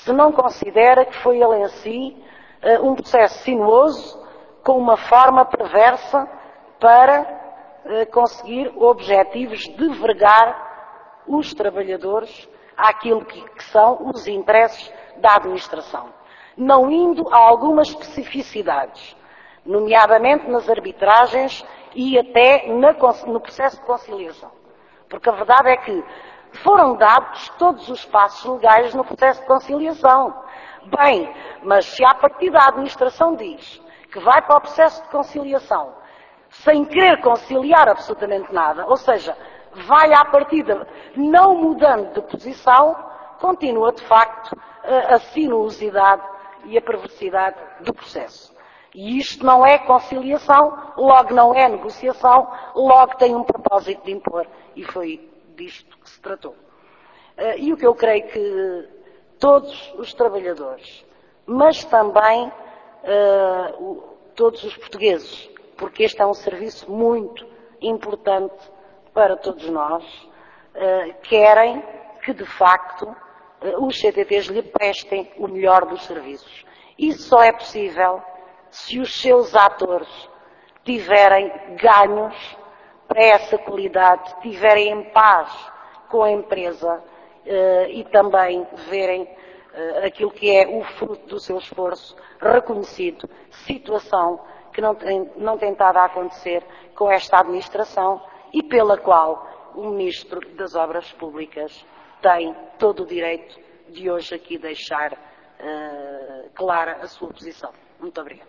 se não considera que foi ele em si um processo sinuoso, com uma forma perversa para conseguir objetivos de vergar os trabalhadores àquilo que são os interesses da administração, não indo a algumas especificidades, nomeadamente nas arbitragens e até no processo de conciliação. Porque a verdade é que foram dados todos os passos legais no processo de conciliação. Bem, mas se à partida a administração diz que vai para o processo de conciliação sem querer conciliar absolutamente nada, ou seja, vai à partida não mudando de posição, continua de facto a sinuosidade e a perversidade do processo. E isto não é conciliação, logo não é negociação, logo tem um propósito de impor. E foi disto que se tratou. E o que eu creio que todos os trabalhadores, mas também todos os portugueses, porque este é um serviço muito importante para todos nós, querem que, de facto, os CTTs lhe prestem o melhor dos serviços. Isso só é possível se os seus atores tiverem ganhos para essa qualidade, estiverem em paz com a empresa e também verem aquilo que é o fruto do seu esforço reconhecido, situação que não tem estado a acontecer com esta administração e pela qual o Ministro das Obras Públicas tem todo o direito de hoje aqui deixar clara a sua posição. Muito obrigada.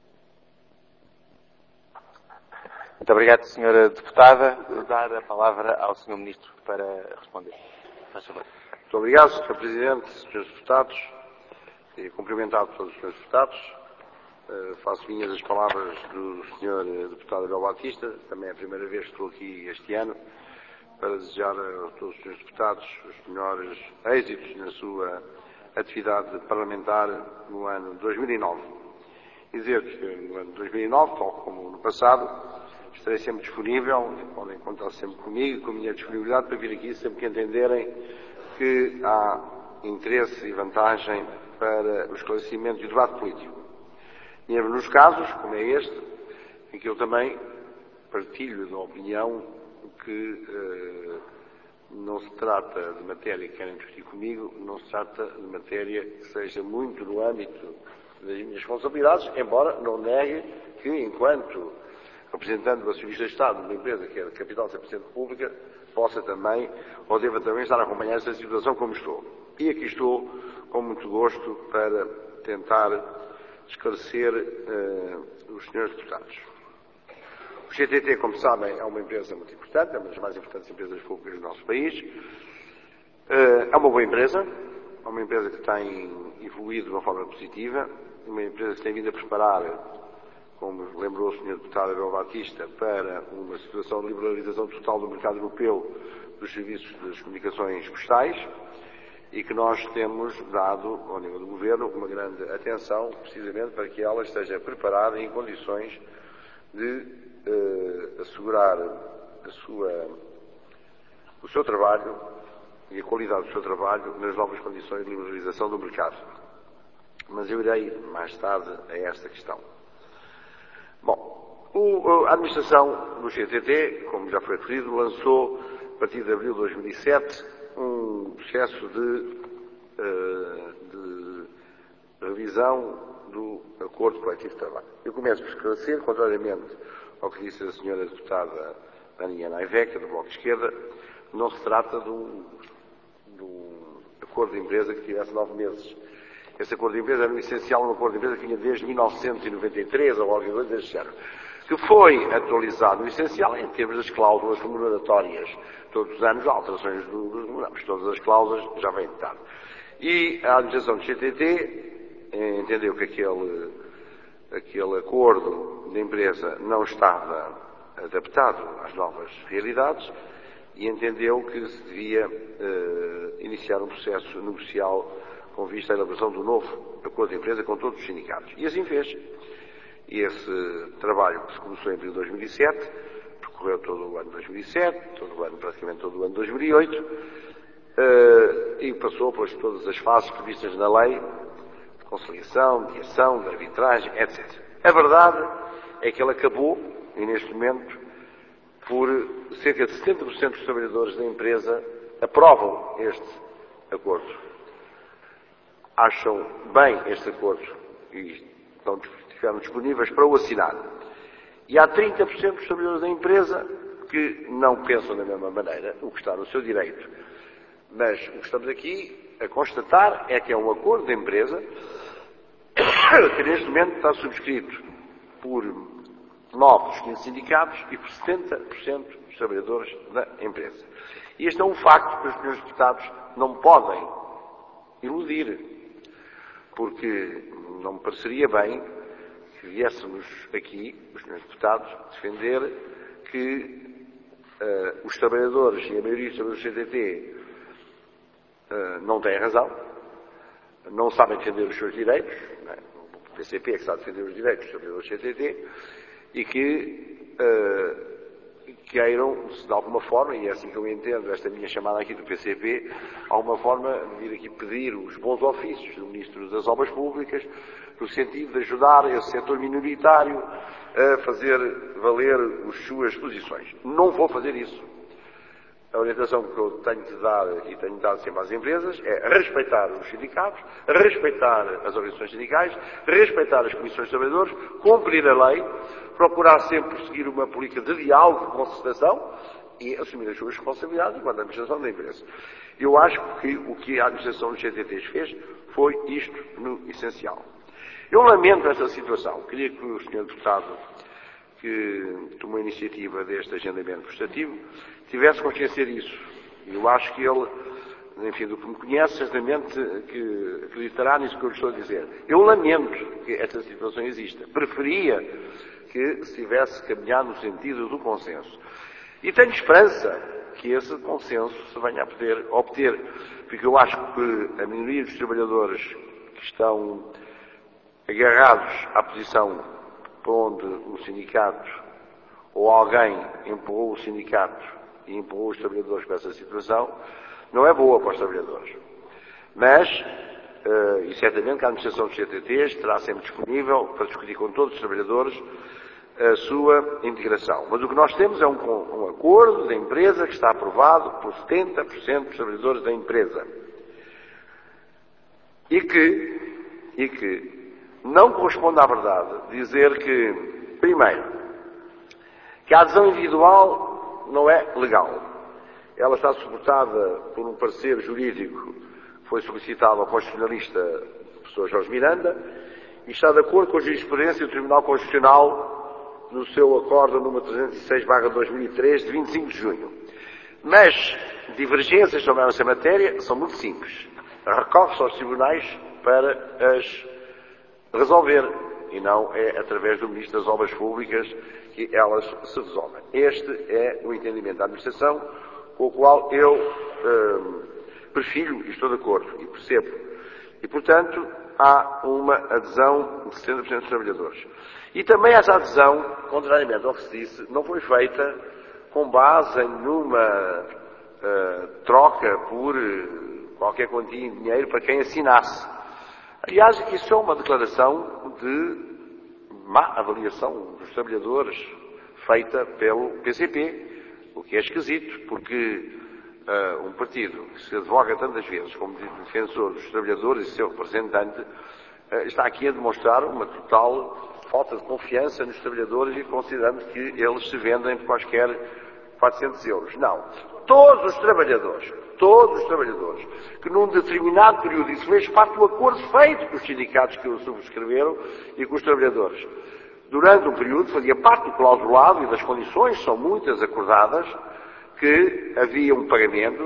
Muito obrigado, Sra. Deputada. Vou dar a palavra ao Sr. Ministro para responder. Muito obrigado, Sr. Presidente, Srs. Deputados, e cumprimentado todos os Srs. Deputados. Faço minhas as palavras do Sr. Deputado Abel Batista, também é a primeira vez que estou aqui este ano, para desejar a todos os Srs. Deputados os melhores êxitos na sua atividade parlamentar no ano 2009. E dizer que no ano 2009, tal como no passado, estarei sempre disponível, podem contar sempre comigo, com a minha disponibilidade para vir aqui sempre que entenderem que há interesse e vantagem para o esclarecimento e o debate político. Mesmo nos casos, como é este, em que eu também partilho da opinião que não se trata de matéria que querem discutir comigo, não se trata de matéria que seja muito no âmbito das minhas responsabilidades, embora não negue que, enquanto representante do acionista de Estado de uma empresa que é de capital 100% pública, possa também, ou deva também estar a acompanhar esta situação como estou. E aqui estou com muito gosto para tentar esclarecer os senhores deputados. O CTT, como sabem, é uma empresa muito importante, é uma das mais importantes empresas públicas do nosso país. É uma boa empresa, é uma empresa que tem evoluído de uma forma positiva, uma empresa que tem vindo a preparar, como lembrou o Sr. Deputado Abel Batista, para uma situação de liberalização total do mercado europeu dos serviços das comunicações postais e que nós temos dado, ao nível do Governo, uma grande atenção, precisamente para que ela esteja preparada e em condições de assegurar o seu trabalho e a qualidade do seu trabalho nas novas condições de liberalização do mercado. Mas eu irei mais tarde a esta questão. Bom, a administração do CTT, como já foi referido, lançou, a partir de abril de 2007, um processo de revisão do acordo coletivo de trabalho. Eu começo por esclarecer, contrariamente ao que disse a senhora deputada Aninha Naiveca, do Bloco de Esquerda, não se trata de um acordo de empresa que tivesse 9 meses. Esse acordo de empresa era, no essencial, um acordo de empresa que vinha desde 1993, ou alguma coisa desse género, que foi atualizado, no essencial, em termos das cláusulas remuneratórias. Todos os anos há alterações dos remuneratórios, todas as cláusulas já vêm de tarde. E a administração do CTT entendeu que aquele acordo de empresa não estava adaptado às novas realidades e entendeu que se devia iniciar um processo negocial com vista à elaboração do novo acordo de empresa com todos os sindicatos. E assim fez. E esse trabalho que se começou em abril de 2007, percorreu todo o ano de 2007, praticamente todo o ano de 2008, e passou por todas as fases previstas na lei, de conciliação, mediação, de arbitragem, etc. A verdade é que ele acabou, e neste momento, por cerca de 70% dos trabalhadores da empresa aprovam este acordo. Acham bem este acordo e estiveram disponíveis para o assinar. E há 30% dos trabalhadores da empresa que não pensam da mesma maneira, o que está no seu direito. Mas o que estamos aqui a constatar é que é um acordo de empresa que neste momento está subscrito por 9 dos 15 sindicatos e por 70% dos trabalhadores da empresa. E este é um facto que os senhores deputados não podem iludir, porque não me pareceria bem que viéssemos aqui, os senhores deputados, defender que os trabalhadores e a maioria dos trabalhadores do CTT não têm razão, não sabem defender os seus direitos, não é? O PCP é que sabe defender os direitos dos trabalhadores do CTT, e que queiram, de alguma forma, e é assim que eu entendo esta minha chamada aqui do PCP, de alguma forma vir aqui pedir os bons ofícios do Ministro das Obras Públicas, no sentido de ajudar esse setor minoritário a fazer valer as suas posições. Não vou fazer isso. A orientação que eu tenho de dar e tenho dado sempre às empresas é respeitar os sindicatos, respeitar as organizações sindicais, respeitar as comissões de trabalhadores, cumprir a lei, procurar sempre seguir uma política de diálogo, de concertação e assumir as suas responsabilidades enquanto administração da empresa. Eu acho que o que a administração dos CTTs fez foi isto no essencial. Eu lamento esta situação. Queria que o Sr. Deputado, que tomou a iniciativa deste agendamento prestativo, tivesse consciência disso. Eu acho que ele, enfim, do que me conhece, certamente que acreditará nisso que eu lhe estou a dizer. Eu lamento que esta situação exista. Preferia que se tivesse caminhado no sentido do consenso. E tenho esperança que esse consenso se venha a poder obter, porque eu acho que a minoria dos trabalhadores que estão agarrados à posição por onde o sindicato ou alguém empurrou o sindicato e empurrou os trabalhadores para essa situação, não é boa para os trabalhadores. Mas, e certamente que a administração dos CTTs estará sempre disponível para discutir com todos os trabalhadores a sua integração. Mas o que nós temos é um acordo da empresa que está aprovado por 70% dos trabalhadores da empresa. E que não corresponde à verdade dizer que, primeiro, que a adesão individual não é legal. Ela está suportada por um parecer jurídico que foi solicitado ao constitucionalista professor Jorge Miranda e está de acordo com a jurisprudência do Tribunal Constitucional no seu acordo número 306/2003 de 25 de junho. Mas divergências sobre essa matéria são muito simples. Recorre-se aos tribunais para as resolver, e não é através do Ministro das Obras Públicas que elas se resolvem. Este é o entendimento da administração com o qual eu prefiro e estou de acordo e percebo. E, portanto, há uma adesão de 70% dos trabalhadores. E também essa adesão, contrariamente ao que se disse, não foi feita com base em nenhuma troca por qualquer quantia em dinheiro para quem assinasse. Aliás, isso é uma declaração de má avaliação dos trabalhadores feita pelo PCP, o que é esquisito, porque um partido que se advoga tantas vezes como defensor dos trabalhadores e seu representante está aqui a demonstrar uma total falta de confiança nos trabalhadores e considerando que eles se vendem por quaisquer 400 euros. Não. Todos os trabalhadores, que num determinado período, isso fez parte do acordo feito com os sindicatos que o subscreveram e com os trabalhadores, durante um período, fazia parte do clausulado e das condições, são muitas acordadas, que havia um pagamento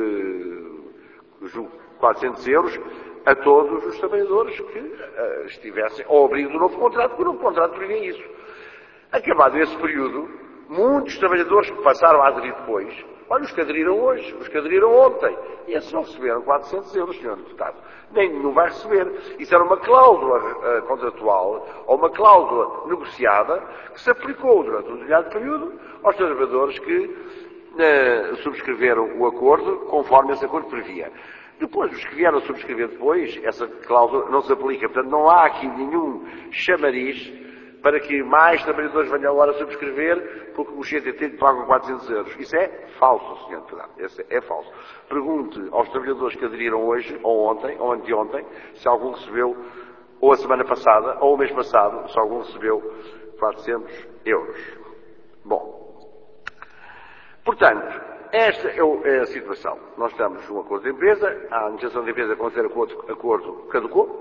de 400 euros a todos os trabalhadores que estivessem ao abrigo do novo contrato, porque o novo contrato prevê isso. Acabado esse período, muitos trabalhadores que passaram a aderir depois, olha, os que aderiram hoje, os que aderiram ontem, e esses não receberam 400 euros, Sr. Deputado. Nem nenhum vai receber. Isso era uma cláusula contratual, ou uma cláusula negociada, que se aplicou durante um determinado período aos trabalhadores que subscreveram o acordo, conforme esse acordo previa. Depois, os que vieram a subscrever depois, essa cláusula não se aplica. Portanto, não há aqui nenhum chamariz para que mais trabalhadores venham agora a subscrever porque o CTT lhe pagam 400 euros. Isso é falso, Sr. Deputado. Isso é falso. Pergunte aos trabalhadores que aderiram hoje, ou ontem, ou anteontem, se algum recebeu, ou a semana passada, ou o mês passado, se algum recebeu 400 euros. Bom, portanto, esta é a situação. Nós estamos num acordo de empresa, a administração da empresa considera que o acordo caducou.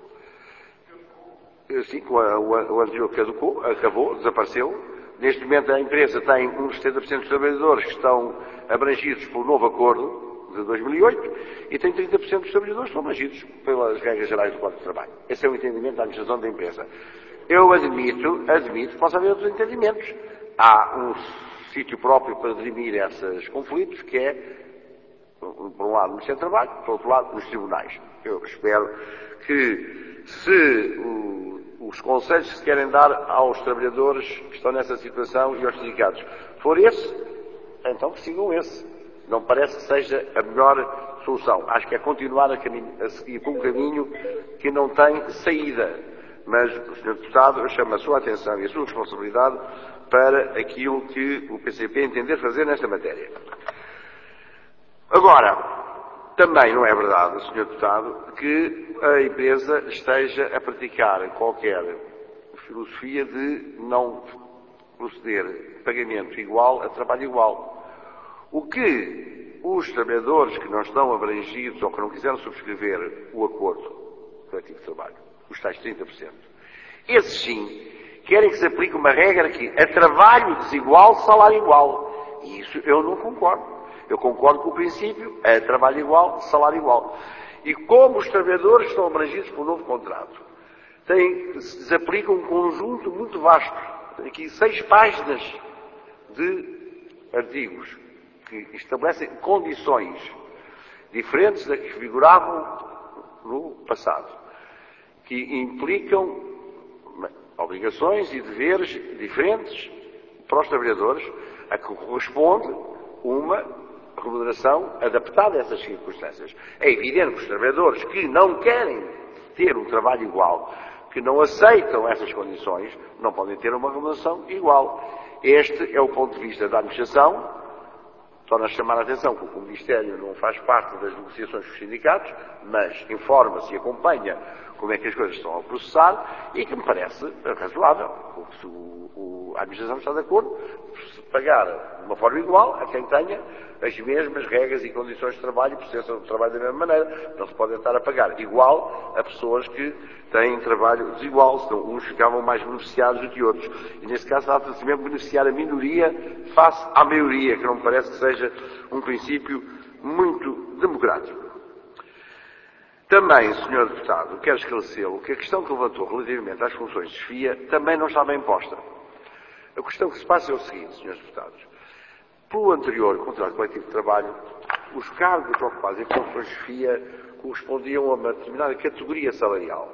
Sim, o anterior caducou, acabou, desapareceu. Neste momento a empresa tem uns 70% dos trabalhadores que estão abrangidos pelo novo acordo de 2008 e tem 30% dos trabalhadores que estão abrangidos pelas regras gerais do Código de Trabalho. Esse é o entendimento da administração da empresa. Eu admito que possa haver outros entendimentos. Há um sítio próprio para dirimir esses conflitos, que é, por um lado, no Ministério do Trabalho, por outro lado, nos tribunais. Eu espero que, se os conselhos que se querem dar aos trabalhadores que estão nessa situação e aos sindicatos for esse, então que sigam esse. Não parece que seja a melhor solução. Acho que é continuar a seguir por um caminho que não tem saída. Mas, Sr. Deputado, eu chamo a sua atenção e a sua responsabilidade para aquilo que o PCP entender fazer nesta matéria. Agora, também não é verdade, Sr. Deputado, que a empresa esteja a praticar qualquer filosofia de não proceder pagamento igual a trabalho igual. O que os trabalhadores que não estão abrangidos ou que não quiseram subscrever o acordo coletivo de trabalho, os tais 30%, esses sim querem que se aplique uma regra que é trabalho desigual, salário igual. E isso eu não concordo. Eu concordo com o princípio, é trabalho igual, salário igual. E como os trabalhadores estão abrangidos pelo novo contrato, se aplica um conjunto muito vasto, tem aqui 6 páginas de artigos que estabelecem condições diferentes das que figuravam no passado, que implicam obrigações e deveres diferentes para os trabalhadores, a que corresponde uma remuneração adaptada a essas circunstâncias. É evidente que os trabalhadores que não querem ter um trabalho igual, que não aceitam essas condições, não podem ter uma remuneração igual. Este é o ponto de vista da administração. Torna a chamar a atenção que o Ministério não faz parte das negociações com os sindicatos, mas informa-se e acompanha como é que as coisas estão a processar e que me parece razoável. Se a administração está de acordo, se pagar de uma forma igual a quem tenha as mesmas regras e condições de trabalho e processo de trabalho da mesma maneira. Não se pode estar a pagar igual a pessoas que têm trabalho desigual, senão uns ficavam mais beneficiados do que outros. E nesse caso trata-se mesmo de beneficiar a minoria face à maioria, que não me parece que seja um princípio muito democrático. Também, Sr. Deputado, quero esclarecê-lo que a questão que levantou relativamente às funções de chefia também não está bem posta. A questão que se passa é o seguinte, Srs. Deputados. Pelo anterior contrato coletivo de trabalho, os cargos ocupados em funções de chefia correspondiam a uma determinada categoria salarial.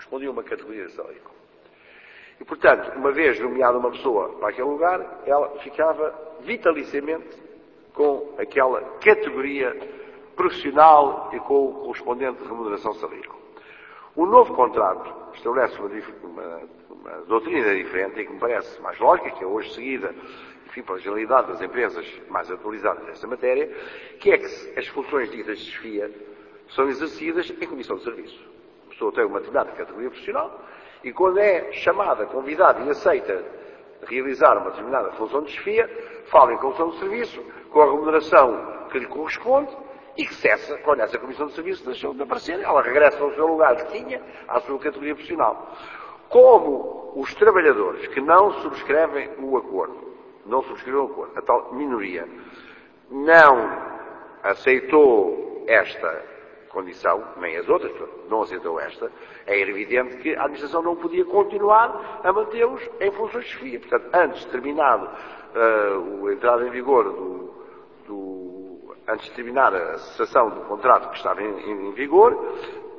E, portanto, uma vez nomeada uma pessoa para aquele lugar, ela ficava vitaliciamente com aquela categoria profissional e com o correspondente remuneração salarial. O novo contrato estabelece uma doutrina diferente e que me parece mais lógica, que é hoje seguida, enfim, pela generalidade das empresas mais atualizadas nesta matéria, que é que as funções ditas de chefia são exercidas em comissão de serviço. A pessoa tem uma determinada categoria profissional e quando é chamada, convidada e aceita realizar uma determinada função de chefia, fala em comissão de serviço, com a remuneração que lhe corresponde, e que cessa, quando essa comissão de serviço deixou de aparecer, ela regressa ao seu lugar que tinha, à sua categoria profissional. Como os trabalhadores que não subscrevem o acordo, a tal minoria, não aceitou esta condição, nem as outras, não aceitou esta, é evidente que a administração não podia continuar a mantê-los em funções de chefia. Portanto, antes de terminado a entrada em vigor antes de terminar a cessação do contrato que estava em vigor,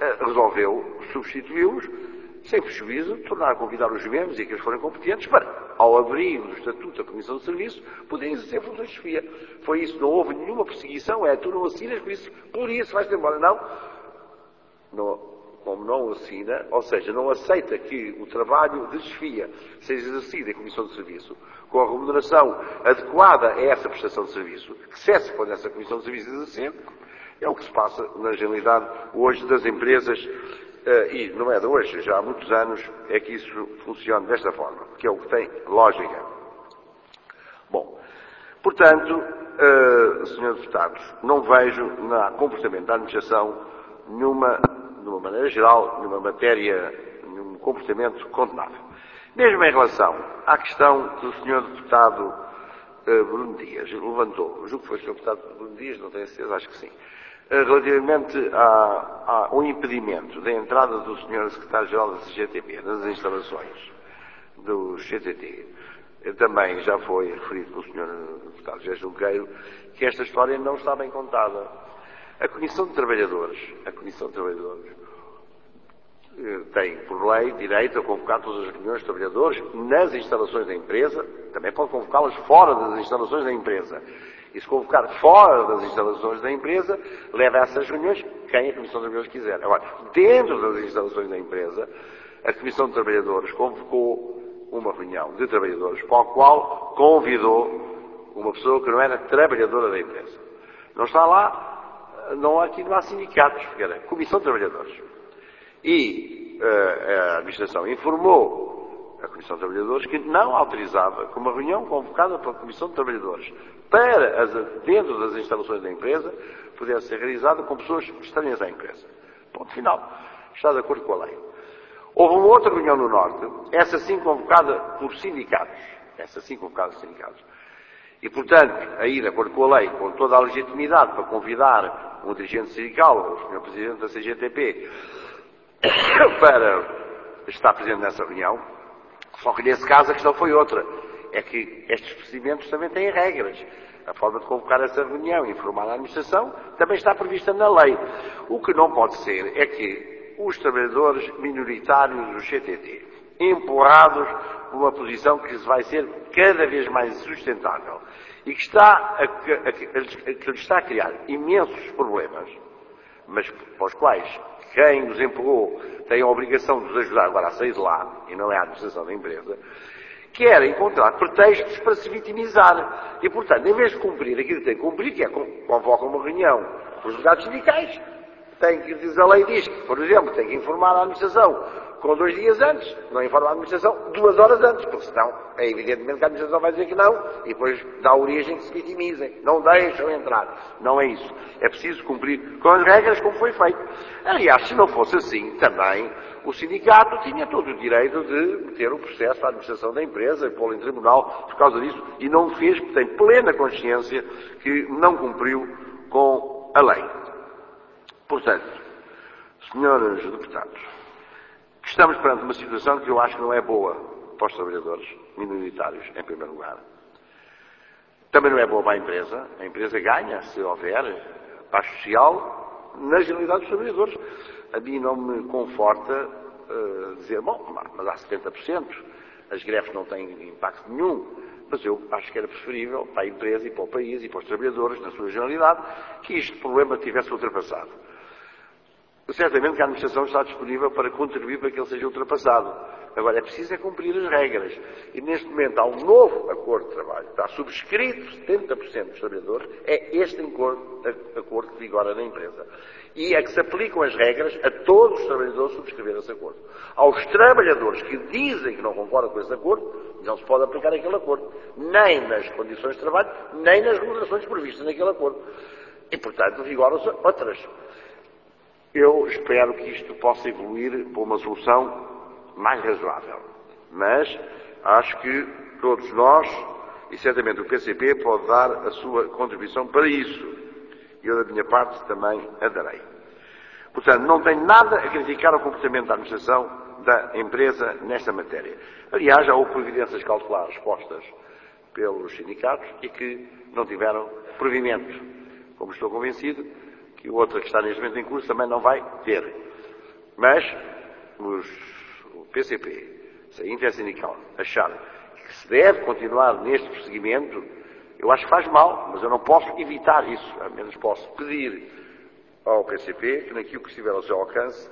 resolveu substituí-los, sem prejuízo, tornar a convidar os mesmos e que eles forem competentes para ao abrigo do Estatuto da Comissão de Serviço, poderem exercer funções de chefia. Foi isso, não houve nenhuma perseguição, tu não assinas, por isso vais-te embora. Não. Como não assina, ou seja, não aceita que o trabalho de chefia seja exercido em Comissão de Serviço, com a remuneração adequada a essa prestação de serviço, que cesse quando essa Comissão de Serviço exercer, é o que se passa, na generalidade, hoje das empresas, e não é de hoje, já há muitos anos, é que isso funciona desta forma, que é o que tem lógica. Bom, portanto, senhores deputados, não vejo no comportamento da administração de uma maneira geral, numa matéria, num comportamento condenável. Mesmo em relação à questão que o Sr. Deputado Bruno Dias levantou, julgo que foi o Sr. Deputado Bruno Dias, não tenho certeza, acho que sim, relativamente ao impedimento da entrada do Sr. Secretário-Geral da CGTP nas instalações do CTT, também já foi referido pelo Sr. Deputado José Junqueiro, que esta história não está bem contada. A Comissão de Trabalhadores tem, por lei, direito a convocar todas as reuniões de trabalhadores nas instalações da empresa, também pode convocá-las fora das instalações da empresa. E se convocar fora das instalações da empresa, leva a essas reuniões quem a Comissão de Trabalhadores quiser. Agora, dentro das instalações da empresa, a Comissão de Trabalhadores convocou uma reunião de trabalhadores para a qual convidou uma pessoa que não era trabalhadora da empresa. Não está lá. Não há sindicatos, era Comissão de Trabalhadores. E a administração informou a Comissão de Trabalhadores que não autorizava que uma reunião convocada pela Comissão de Trabalhadores para dentro das instalações da empresa pudesse ser realizada com pessoas estranhas à empresa. Ponto final. Está de acordo com a lei. Houve uma outra reunião no Norte, essa sim convocada por sindicatos. E, portanto, aí, de acordo com a lei, com toda a legitimidade para convidar um dirigente sindical, ou o Sr. Presidente da CGTP, para estar presente nessa reunião, só que nesse caso a questão foi outra. É que estes procedimentos também têm regras. A forma de convocar essa reunião e informar a administração também está prevista na lei. O que não pode ser é que os trabalhadores minoritários do CTT, empurrados por uma posição que vai ser cada vez mais sustentável e que lhes está a criar imensos problemas, mas para os quais quem os empurrou tem a obrigação de os ajudar agora a sair de lá, e não é a administração da empresa, quer encontrar pretextos para se vitimizar. E, portanto, em vez de cumprir aquilo que tem que cumprir, que é convocar uma reunião com os delegados sindicais, tem que, diz a lei, diz que, por exemplo, tem que informar a administração com 2 dias antes, não informa a administração 2 horas antes, porque senão é evidentemente que a administração vai dizer que não, e depois dá origem que se vitimizem, não deixam entrar. Não é isso. É preciso cumprir com as regras como foi feito. Aliás, se não fosse assim, também o sindicato tinha todo o direito de meter o processo à administração da empresa e pô-lo em tribunal por causa disso, e não o fez, porque tem plena consciência que não cumpriu com a lei. Portanto, senhores deputados, estamos perante uma situação que eu acho que não é boa para os trabalhadores minoritários, em primeiro lugar. Também não é boa para a empresa ganha, se houver paz social, na generalidade dos trabalhadores. A mim não me conforta dizer, bom, mas há 70%, as greves não têm impacto nenhum, mas eu acho que era preferível para a empresa e para o país e para os trabalhadores, na sua generalidade, que este problema tivesse ultrapassado. Certamente que a administração está disponível para contribuir para que ele seja ultrapassado. Agora, é preciso cumprir as regras. E neste momento há um novo acordo de trabalho. Está subscrito 70% dos trabalhadores. É este acordo que vigora na empresa. E é que se aplicam as regras a todos os trabalhadores subscrever esse acordo. Aos trabalhadores que dizem que não concordam com esse acordo, não se pode aplicar aquele acordo. Nem nas condições de trabalho, nem nas remunerações previstas naquele acordo. E, portanto, vigoram-se outras. Eu espero que isto possa evoluir para uma solução mais razoável. Mas acho que todos nós, e certamente o PCP, pode dar a sua contribuição para isso. E eu, da minha parte, também a darei. Portanto, não tenho nada a criticar o comportamento da administração da empresa nesta matéria. Aliás, já houve providências cautelares postas pelos sindicatos e que não tiveram provimento. Como estou convencido que outra que está neste momento em curso também não vai ter. Mas o PCP, se a Intersindical achar que se se deve continuar neste prosseguimento, eu acho que faz mal, mas eu não posso evitar isso. Ao menos posso pedir ao PCP que, naquilo que estiver ao seu alcance,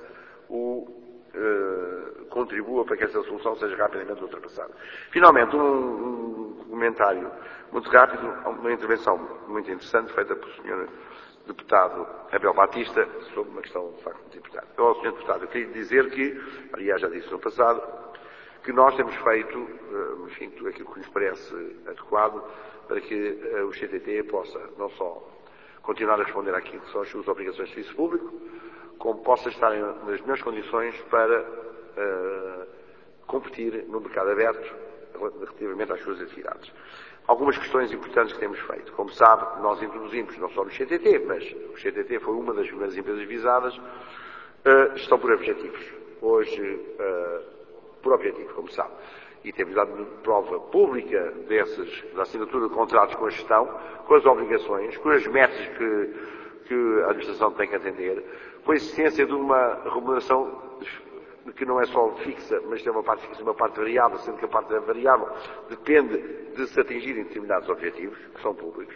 contribua para que esta solução seja rapidamente ultrapassada. Finalmente, um comentário muito rápido, uma intervenção muito interessante feita pelo Sr. Deputado Abel Batista sobre uma questão de facto muito importante. Ao Sr. Deputado, eu queria dizer que, aliás já disse no passado, que nós temos feito, enfim, tudo aquilo que nos parece adequado para que o CTT possa não só continuar a responder àquilo que são as suas obrigações de serviço público, como possa estar nas melhores condições para competir no mercado aberto relativamente às suas atividades. Algumas questões importantes que temos feito. Como sabe, nós introduzimos, não só no CTT, mas o CTT foi uma das primeiras empresas visadas, estão por objetivos. Hoje, por objetivo, como sabe. E temos dado prova pública da assinatura de contratos com a gestão, com as obrigações, com as metas que a administração tem que atender, com a existência de uma remuneração que não é só fixa, mas tem uma parte fixa e uma parte variável, sendo que a parte variável depende de se atingirem determinados objetivos, que são públicos.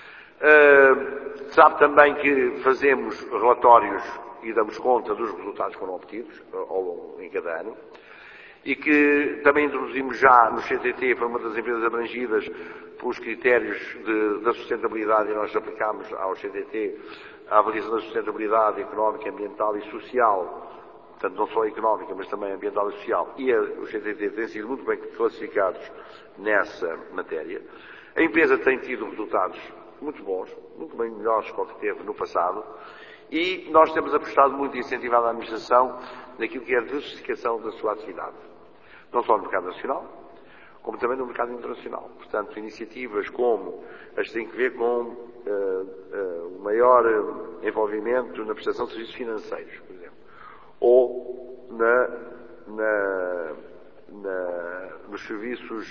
Sabe também que fazemos relatórios e damos conta dos resultados que foram obtidos em cada ano, e que também introduzimos já no CTT, foi uma das empresas abrangidas pelos critérios da sustentabilidade, e nós aplicámos ao CTT a avaliação da sustentabilidade económica, ambiental e social, portanto não só económica, mas também ambiental e social, e os CTT têm sido muito bem classificados nessa matéria. A empresa tem tido resultados muito bons, muito bem melhores do que teve no passado, e nós temos apostado muito e incentivado a administração naquilo que é a diversificação da sua atividade. Não só no mercado nacional, como também no mercado internacional. Portanto, iniciativas como as que têm que ver com o maior envolvimento na prestação de serviços financeiros, por exemplo, ou nos serviços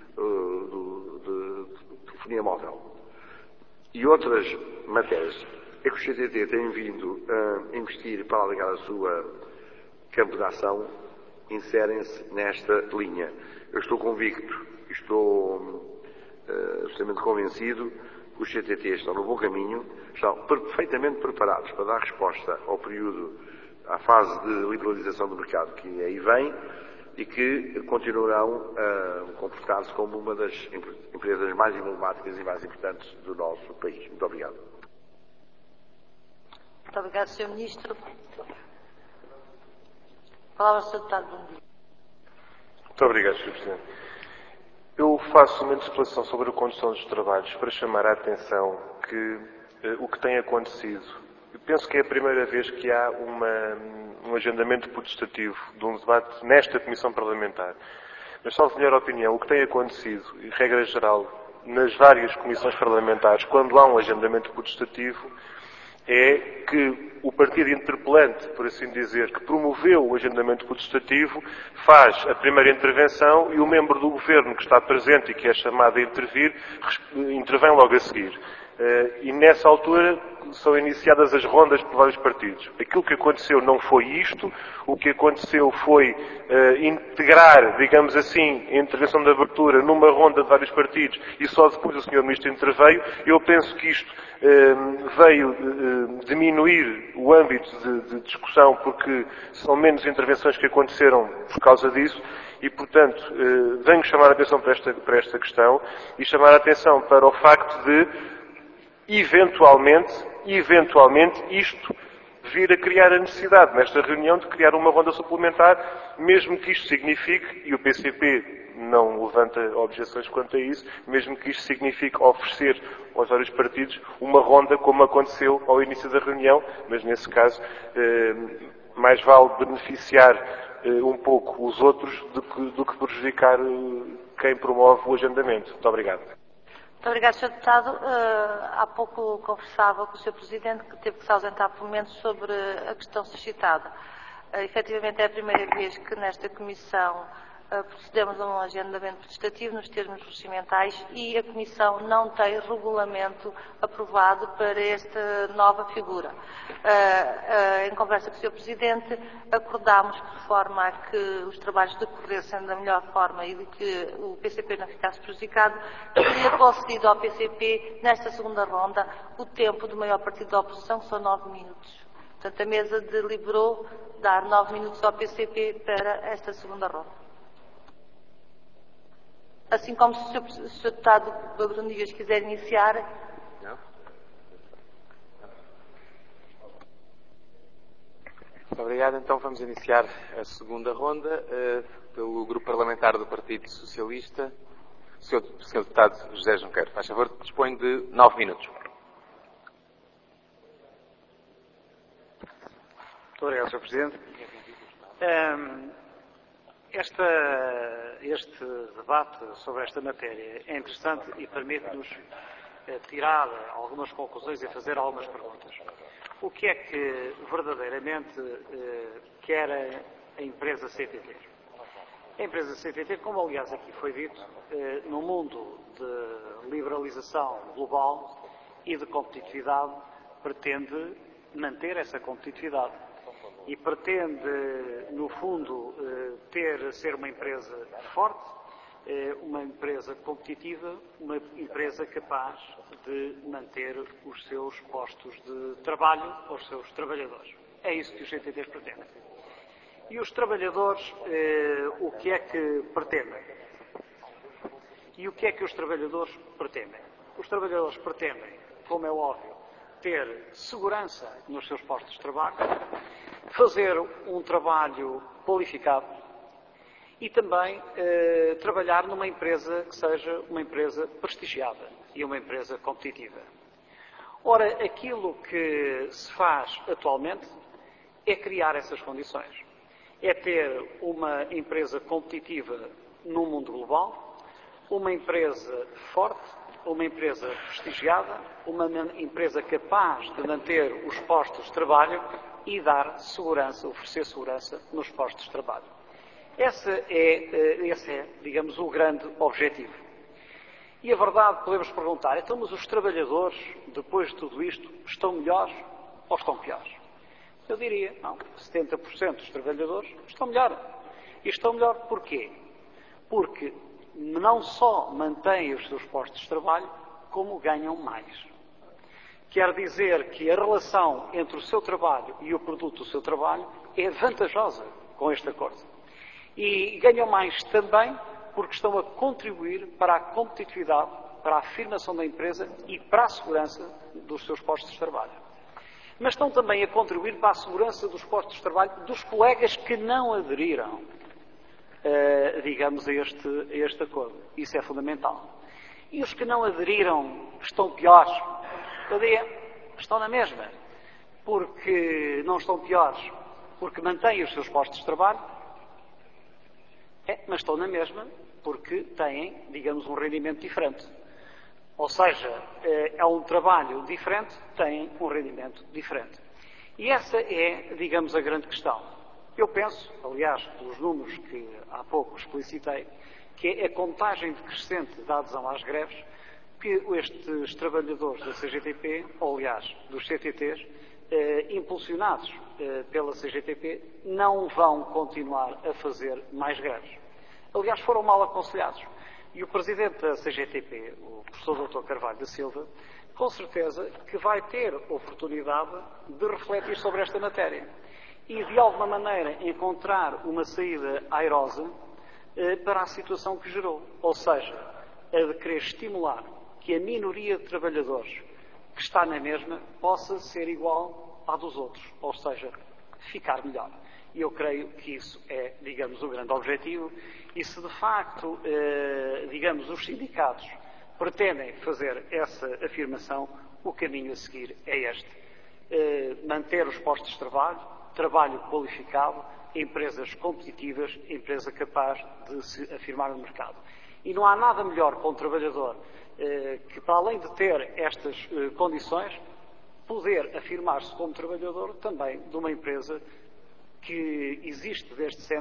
de telefonia móvel. E outras matérias é que o CTT tem vindo a investir para alargar a sua campo de ação, inserem-se nesta linha. Eu estou convicto, estou absolutamente convencido que os CTT estão no bom caminho, estão perfeitamente preparados para dar resposta ao período, à fase de liberalização do mercado que aí vem, e que continuarão a comportar-se como uma das empresas mais emblemáticas e mais importantes do nosso país. Muito obrigado. Muito obrigado, Sr. Ministro. Palavra ao Sr. Deputado Brundias. Muito obrigado, Sr. Presidente. Eu faço uma interpelação sobre a condução dos trabalhos para chamar a atenção que o que tem acontecido, eu penso que é a primeira vez que há um agendamento potestativo de um debate nesta Comissão Parlamentar. Mas, salvo melhor opinião, o que tem acontecido, em regra geral, nas várias comissões parlamentares, quando há um agendamento potestativo, é que o partido interpelante, por assim dizer, que promoveu o agendamento potestativo, faz a primeira intervenção e o membro do governo que está presente e que é chamado a intervir, intervém logo a seguir. E nessa altura são iniciadas as rondas por vários partidos. Aquilo que aconteceu não foi isto, o que aconteceu foi integrar, digamos assim, a intervenção de abertura numa ronda de vários partidos e só depois o Sr. Ministro interveio. Eu penso que isto veio diminuir o âmbito de discussão porque são menos intervenções que aconteceram por causa disso. E, portanto, venho chamar a atenção para esta questão e chamar a atenção para o facto de eventualmente, isto vir a criar a necessidade, nesta reunião, de criar uma ronda suplementar, mesmo que isto signifique, e o PCP não levanta objeções quanto a isso, mesmo que isto signifique oferecer aos vários partidos uma ronda como aconteceu ao início da reunião, mas nesse caso mais vale beneficiar um pouco os outros do que prejudicar quem promove o agendamento. Muito obrigado. Muito obrigado, Sr. Deputado. Há pouco conversava com o Sr. Presidente, que teve que se ausentar por momentos, sobre a questão suscitada. Efetivamente é a primeira vez que nesta Comissão procedemos a um agendamento prestativo nos termos regimentais e a Comissão não tem regulamento aprovado para esta nova figura. Em conversa com o Sr. Presidente, acordámos, por forma a que os trabalhos decorressem da melhor forma e de que o PCP não ficasse prejudicado, que seria concedido ao PCP, nesta segunda ronda, o tempo do maior partido da oposição, que são 9 minutos. Portanto, a mesa deliberou dar 9 minutos ao PCP para esta segunda ronda. Assim como se o Sr. Deputado Bruno Dias quiser iniciar. Não? Muito obrigado. Então vamos iniciar a segunda ronda pelo Grupo Parlamentar do Partido Socialista. Sr. Deputado José Junqueiro, faz favor, dispõe de 9 minutos. Muito obrigado, Sr. Presidente. Este debate sobre esta matéria é interessante e permite-nos tirar algumas conclusões e fazer algumas perguntas. O que é que verdadeiramente quer a empresa CTT? A empresa CTT, como aliás aqui foi dito, no mundo de liberalização global e de competitividade, pretende manter essa competitividade. E pretende, no fundo, ser uma empresa forte, uma empresa competitiva, uma empresa capaz de manter os seus postos de trabalho aos seus trabalhadores. É isso que os CTTs pretendem. E os trabalhadores, o que é que pretendem? E o que é que os trabalhadores pretendem? Os trabalhadores pretendem, como é óbvio, ter segurança nos seus postos de trabalho, fazer um trabalho qualificado e também trabalhar numa empresa que seja uma empresa prestigiada e uma empresa competitiva. Ora, aquilo que se faz atualmente é criar essas condições. É ter uma empresa competitiva no mundo global, uma empresa forte, uma empresa prestigiada, uma empresa capaz de manter os postos de trabalho e dar segurança, oferecer segurança nos postos de trabalho. Esse é, digamos, o grande objetivo. E a verdade, podemos perguntar, então, mas os trabalhadores, depois de tudo isto, estão melhores ou estão piores? Eu diria, não, 70% dos trabalhadores estão melhor. E estão melhor porquê? Porque não só mantêm os seus postos de trabalho, como ganham mais. Quer dizer que a relação entre o seu trabalho e o produto do seu trabalho é vantajosa com este acordo. E ganham mais também porque estão a contribuir para a competitividade, para a afirmação da empresa e para a segurança dos seus postos de trabalho. Mas estão também a contribuir para a segurança dos postos de trabalho dos colegas que não aderiram, digamos, a este acordo. Isso é fundamental. E os que não aderiram estão piores? Eu diria, estão na mesma. Porque não estão piores? Porque mantêm os seus postos de trabalho? Mas estão na mesma porque têm, digamos, um rendimento diferente. Ou seja, é um trabalho diferente, têm um rendimento diferente. E essa é, digamos, a grande questão. Eu penso, aliás, pelos números que há pouco explicitei, que é a contagem decrescente da adesão às greves que estes trabalhadores da CGTP, ou aliás, dos CTTs, impulsionados pela CGTP, não vão continuar a fazer mais greves. Aliás, foram mal aconselhados. E o Presidente da CGTP, o professor Dr. Carvalho da Silva, com certeza que vai ter oportunidade de refletir sobre esta matéria e, de alguma maneira, encontrar uma saída airosa para a situação que gerou. Ou seja, a de querer estimular que a minoria de trabalhadores que está na mesma possa ser igual à dos outros. Ou seja, ficar melhor. E eu creio que isso é, digamos, o grande objetivo. E se de facto, digamos, os sindicatos pretendem fazer essa afirmação, o caminho a seguir é este. Manter os postos de trabalho, trabalho qualificado, empresas competitivas, empresa capaz de se afirmar no mercado. E não há nada melhor para um trabalhador que, para além de ter estas condições, poder afirmar-se como trabalhador também de uma empresa que existe desde sempre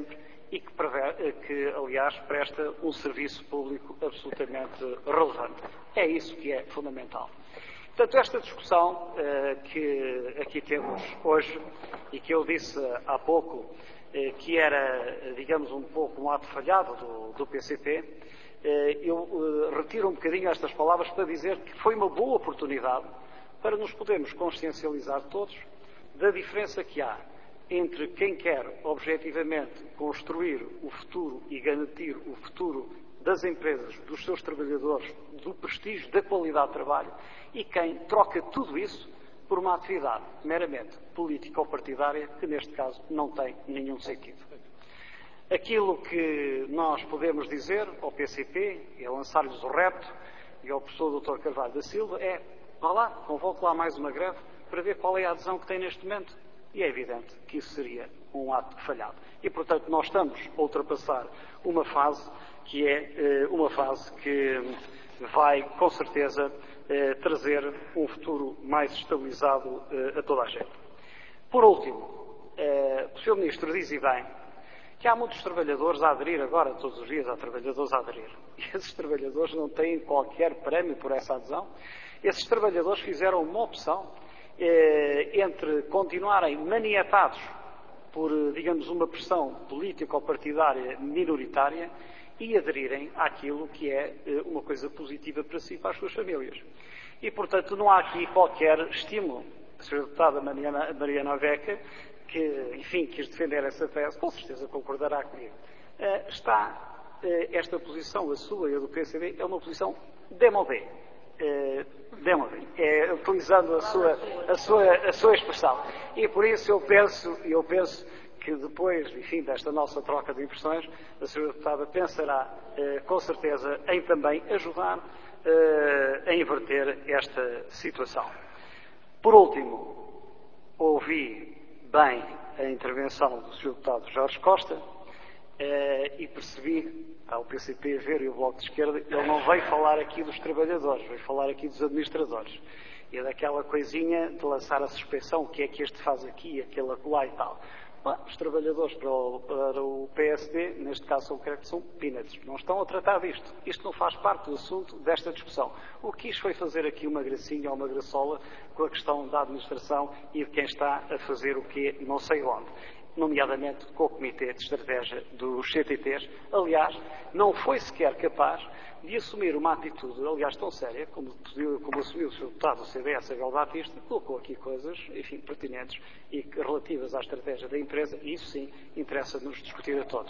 e que, aliás, presta um serviço público absolutamente relevante. É isso que é fundamental. Portanto, esta discussão que aqui temos hoje e que eu disse há pouco que era, digamos, um pouco um ato falhado do PCP, eu retiro um bocadinho estas palavras para dizer que foi uma boa oportunidade para nos podermos consciencializar todos da diferença que há entre quem quer objetivamente construir o futuro e garantir o futuro das empresas, dos seus trabalhadores, do prestígio, da qualidade de trabalho, e quem troca tudo isso por uma atividade meramente política ou partidária, que neste caso não tem nenhum sentido. Aquilo que nós podemos dizer ao PCP, e a lançar-lhes o repto, e ao professor Dr. Carvalho da Silva, é: vá lá, convoque lá mais uma greve para ver qual é a adesão que tem neste momento. E é evidente que isso seria um ato falhado. E, portanto, nós estamos a ultrapassar uma fase que é uma fase que vai, com certeza, trazer um futuro mais estabilizado a toda a gente. Por último, o Sr. Ministro diz e bem que há muitos trabalhadores a aderir agora, todos os dias há trabalhadores a aderir. E esses trabalhadores não têm qualquer prémio por essa adesão. Esses trabalhadores fizeram uma opção entre continuarem maniatados por, digamos, uma pressão política ou partidária minoritária e aderirem àquilo que é uma coisa positiva para si e para as suas famílias. E, portanto, não há aqui qualquer estímulo. A Sra. Deputada Mariana Veca, que, enfim, quis defender essa tese, com certeza concordará comigo. Esta posição, a sua e a do PCB, é uma posição démodé. Utilizando a sua expressão. E por isso eu penso que depois, enfim, desta nossa troca de impressões, a Sra. Deputada pensará com certeza em também ajudar a inverter esta situação. Por último, ouvi bem a intervenção do Sr. Deputado Jorge Costa e percebi, ao PCP ver e o Bloco de Esquerda, ele não veio falar aqui dos trabalhadores, veio falar aqui dos administradores. E daquela coisinha de lançar a suspeição, o que é que este faz aqui, aquele acolá e tal. Bom, os trabalhadores para o PSD, neste caso concreto, são peanuts. Não estão a tratar disto. Isto não faz parte do assunto desta discussão. O que quis foi fazer aqui uma gracinha ou uma graçola com a questão da administração e de quem está a fazer o quê, não sei onde. Nomeadamente com o Comitê de Estratégia dos CTTs. Aliás, não foi sequer capaz de assumir uma atitude, aliás, tão séria, como assumiu o Sr. Deputado do CDS, Abel Batista, colocou aqui coisas, enfim, pertinentes e relativas à estratégia da empresa, e isso sim interessa-nos discutir a todos.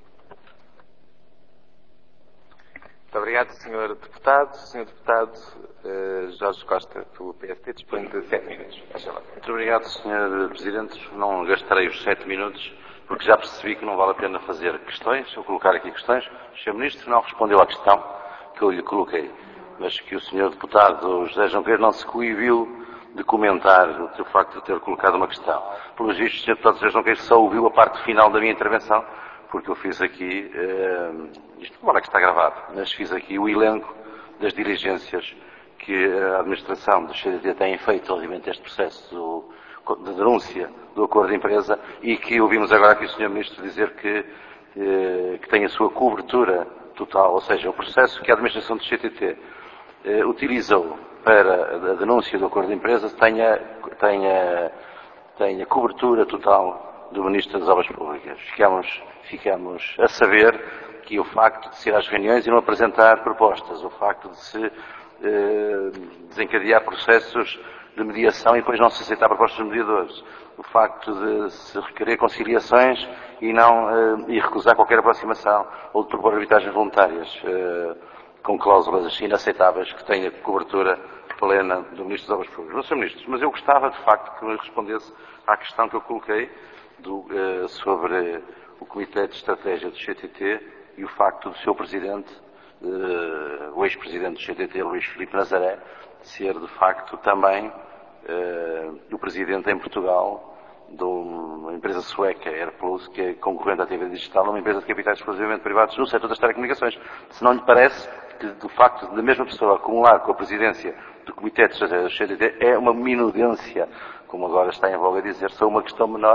Muito obrigado, Sr. Deputado. Sr. Deputado Jorge Costa, do PSD, dispõe de 7 minutos. Muito obrigado, Sr. Presidente. Não gastarei os 7 minutos, porque já percebi que não vale a pena fazer questões, ou colocar aqui questões. O Sr. Ministro não respondeu à questão que eu lhe coloquei, mas que o Sr. Deputado José Junqueiro não se coibiu de comentar o facto de ter colocado uma questão. Pelos vistos, o Sr. Deputado José Junqueiro só ouviu a parte final da minha intervenção, porque eu fiz aqui, isto demora que está gravado, mas fiz aqui o elenco das diligências que a administração do CDT tem feito relativamente a este processo de denúncia do acordo de empresa e que ouvimos agora aqui o Sr. Ministro dizer que tem a sua cobertura total, ou seja, o processo que a administração do CTT utilizou para a denúncia do acordo de empresa tenha cobertura total do Ministro das Obras Públicas. Ficamos a saber que o facto de se ir às reuniões e não apresentar propostas, o facto de se desencadear processos de mediação e depois não se aceitar propostas dos mediadores, o facto de se requerer conciliações e recusar qualquer aproximação ou de propor arbitragens voluntárias com cláusulas inaceitáveis que tenha cobertura plena do Ministro das Obras Públicas. Não, Sr. Ministro, mas eu gostava de facto que me respondesse à questão que eu coloquei sobre o Comitê de Estratégia do CTT e o facto do seu Presidente, o ex-Presidente do CTT, Luís Filipe Nazaré, ser de facto também o Presidente em Portugal de uma empresa sueca, AirPlus, que é concorrente à TV Digital, uma empresa de capitais exclusivamente privados no setor das telecomunicações. Se não lhe parece que, do facto da mesma pessoa acumular com a presidência do Comitê de Estratégia do CTT é uma minudência, como agora está em voga a dizer, só uma questão menor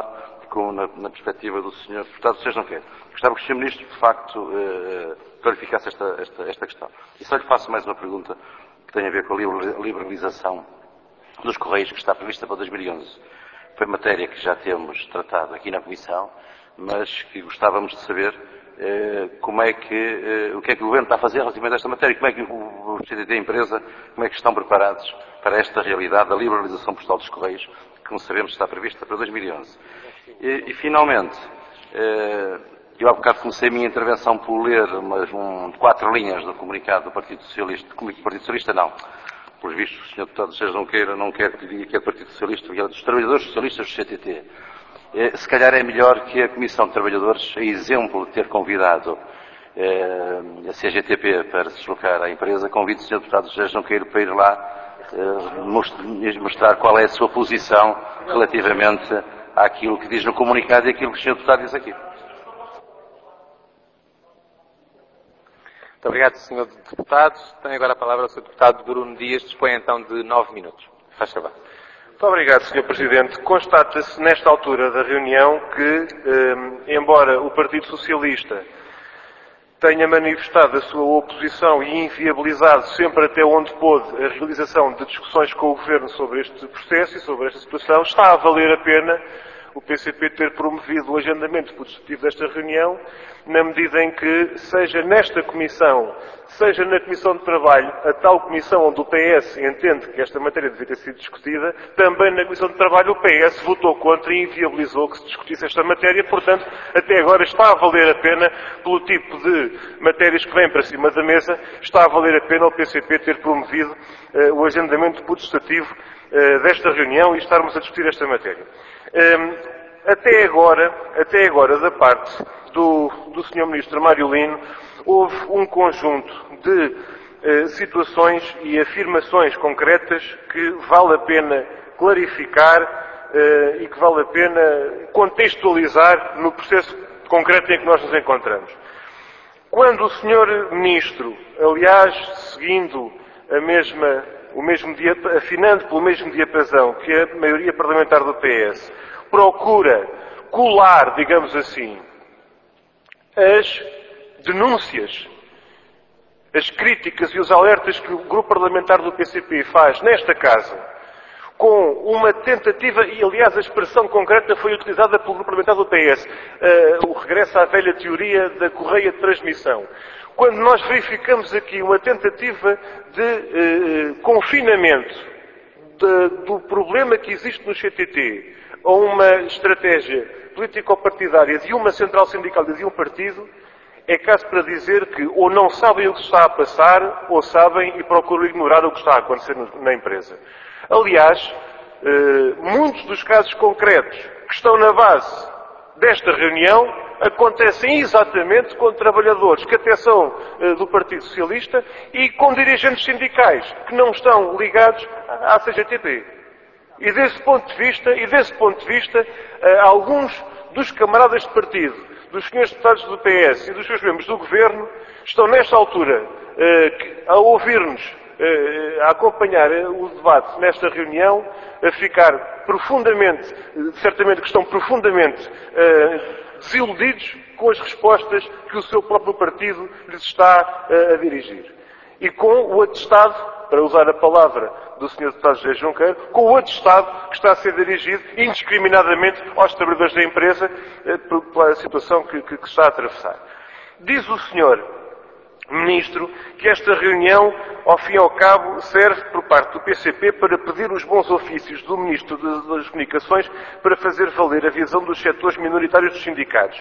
ficou na perspectiva do Sr. Deputado Sérgio Junqueiro. Gostava que o Sr. Ministro, de facto, clarificasse esta questão. E só lhe faço mais uma pergunta que tem a ver com a liberalização dos Correios, que está prevista para 2011. Foi matéria que já temos tratado aqui na Comissão, mas que gostávamos de saber o que é que o Governo está a fazer relativamente a esta matéria, como é que o CTT e a empresa, como é que estão preparados para esta realidade da liberalização postal dos Correios, que, como sabemos, está prevista para 2011. E finalmente, eu há bocado comecei a minha intervenção por ler 4 linhas do comunicado do Partido Socialista, não, pelos vistos o Sr. Deputado Sérgio Junqueiro não quer que diga que é do Partido Socialista, porque é dos trabalhadores socialistas do CTT. Se calhar é melhor que a Comissão de Trabalhadores, a exemplo de ter convidado a CGTP para se deslocar à empresa, convide o Sr. Deputado Sérgio Junqueiro para ir lá mostrar qual é a sua posição relativamente àquilo que diz no comunicado e àquilo que o Sr. Deputado diz aqui. Muito obrigado, Sr. Deputado. Tem agora a palavra o Sr. Deputado Bruno Dias. Dispõe então de 9 minutos. Faz favor. Muito obrigado, Sr. Presidente. Constata-se nesta altura da reunião que, embora o Partido Socialista tenha manifestado a sua oposição e inviabilizado sempre até onde pôde a realização de discussões com o Governo sobre este processo e sobre esta situação, está a valer a pena o PCP ter promovido o agendamento positivo desta reunião, na medida em que, seja nesta Comissão, seja na Comissão de Trabalho, a tal Comissão onde o PS entende que esta matéria devia ter sido discutida, também na Comissão de Trabalho o PS votou contra e inviabilizou que se discutisse esta matéria, portanto, até agora está a valer a pena, pelo tipo de matérias que vêm para cima da mesa, está a valer a pena o PCP ter promovido o agendamento putestativo desta reunião e estarmos a discutir esta matéria. Até agora, da parte do Sr. Ministro Mário Lino, houve um conjunto de situações e afirmações concretas que vale a pena clarificar e que vale a pena contextualizar no processo concreto em que nós nos encontramos. Quando o Sr. Ministro, aliás, seguindo afinando pelo mesmo diapasão que a maioria parlamentar do PS, procura colar, digamos assim, as denúncias, as críticas e os alertas que o grupo parlamentar do PCP faz nesta Casa, com uma tentativa, e aliás a expressão concreta foi utilizada pelo grupo parlamentar do PS, o regresso à velha teoria da correia de transmissão. Quando nós verificamos aqui uma tentativa de confinamento do problema que existe no CTT a uma estratégia político-partidária de uma central sindical e de um partido, é caso para dizer que ou não sabem o que está a passar, ou sabem e procuram ignorar o que está a acontecer na empresa. Aliás, muitos dos casos concretos que estão na base desta reunião acontecem exatamente com trabalhadores que até são do Partido Socialista e com dirigentes sindicais que não estão ligados à CGTP. E desse ponto de vista, alguns dos camaradas de partido, dos senhores deputados do PS e dos seus membros do Governo estão nesta altura a ouvir-nos, a acompanhar o debate nesta reunião, a ficar certamente que estão profundamente desiludidos com as respostas que o seu próprio partido lhes está a dirigir. E com o atestado, para usar a palavra do Sr. Deputado José Junqueiro, com o atestado que está a ser dirigido indiscriminadamente aos trabalhadores da empresa pela situação que está a atravessar. Diz o Sr. Ministro que esta reunião, ao fim e ao cabo, serve por parte do PCP para pedir os bons ofícios do Ministro das Comunicações para fazer valer a visão dos setores minoritários dos sindicatos.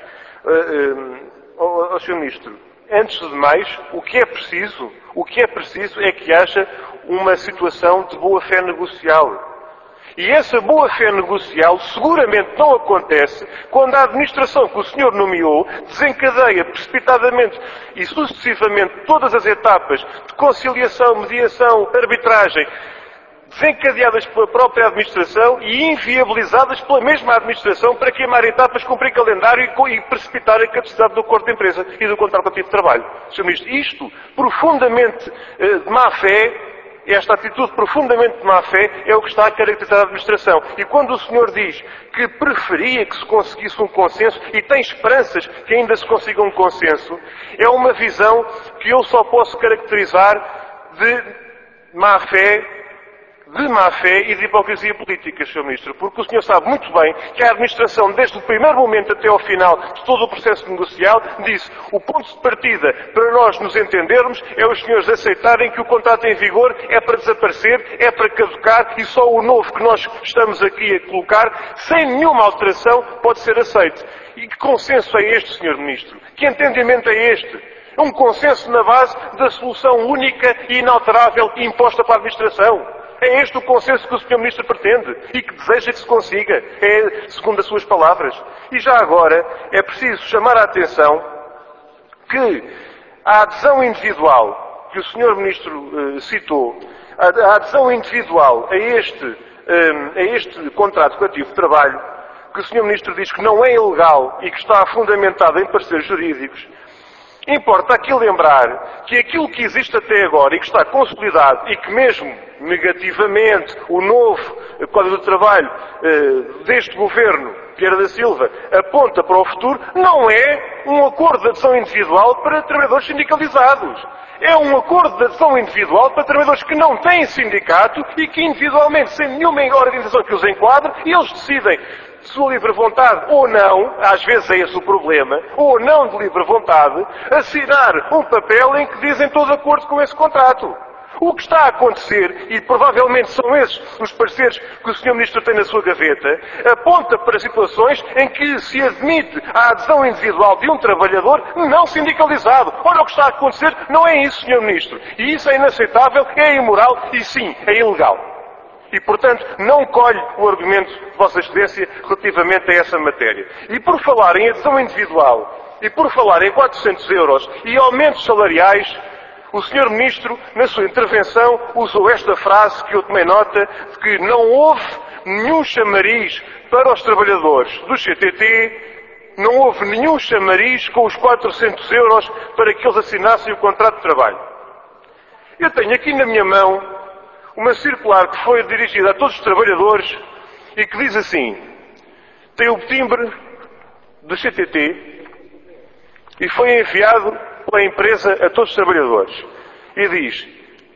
Sr. Ministro, antes de mais, o que é preciso é que haja uma situação de boa-fé negocial. E essa boa-fé negocial seguramente não acontece quando a administração que o senhor nomeou desencadeia precipitadamente e sucessivamente todas as etapas de conciliação, mediação, arbitragem, desencadeadas pela própria administração e inviabilizadas pela mesma administração para queimar etapas, cumprir calendário e precipitar a capacidade do acordo de empresa e do contrato coletivo de trabalho. Sr. Ministro, isto profundamente de má fé, esta atitude profundamente de má-fé é o que está a caracterizar a administração. E quando o senhor diz que preferia que se conseguisse um consenso e tem esperanças que ainda se consiga um consenso, é uma visão que eu só posso caracterizar de má-fé e de hipocrisia política, Sr. Ministro, porque o senhor sabe muito bem que a administração, desde o primeiro momento até ao final de todo o processo negocial, disse o ponto de partida para nós nos entendermos é os senhores aceitarem que o contrato em vigor é para desaparecer, é para caducar e só o novo que nós estamos aqui a colocar, sem nenhuma alteração, pode ser aceito. E que consenso é este, Sr. Ministro? Que entendimento é este? É um consenso na base da solução única e inalterável imposta para a administração. É este o consenso que o Sr. Ministro pretende e que deseja que se consiga, segundo as suas palavras. E já agora é preciso chamar a atenção que a adesão individual que o Sr. Ministro citou, a adesão individual a este contrato coletivo de trabalho, que o Sr. Ministro diz que não é ilegal e que está fundamentado em pareceres jurídicos, importa aqui lembrar que aquilo que existe até agora e que está consolidado e que mesmo negativamente o novo Código do Trabalho deste Governo, Vieira da Silva, aponta para o futuro, não é um acordo de adesão individual para trabalhadores sindicalizados. É um acordo de adesão individual para trabalhadores que não têm sindicato e que individualmente, sem nenhuma organização que os enquadre, eles decidem de sua livre vontade ou não, às vezes é esse o problema, ou não de livre vontade, assinar um papel em que dizem estou de acordo com esse contrato. O que está a acontecer, e provavelmente são esses os pareceres que o Sr. Ministro tem na sua gaveta, aponta para situações em que se admite a adesão individual de um trabalhador não sindicalizado. Ora, o que está a acontecer não é isso, Sr. Ministro. E isso é inaceitável, é imoral e sim, é ilegal. E, portanto, não colhe o argumento de Vossa Excelência relativamente a essa matéria. E por falar em adesão individual, e por falar em 400 euros e aumentos salariais, o Sr. Ministro, na sua intervenção, usou esta frase que eu tomei nota, de que não houve nenhum chamariz para os trabalhadores do CTT, não houve nenhum chamariz com os 400 euros para que eles assinassem o contrato de trabalho. Eu tenho aqui na minha mão uma circular que foi dirigida a todos os trabalhadores e que diz assim, tem o timbre do CTT e foi enviado pela empresa a todos os trabalhadores. E diz,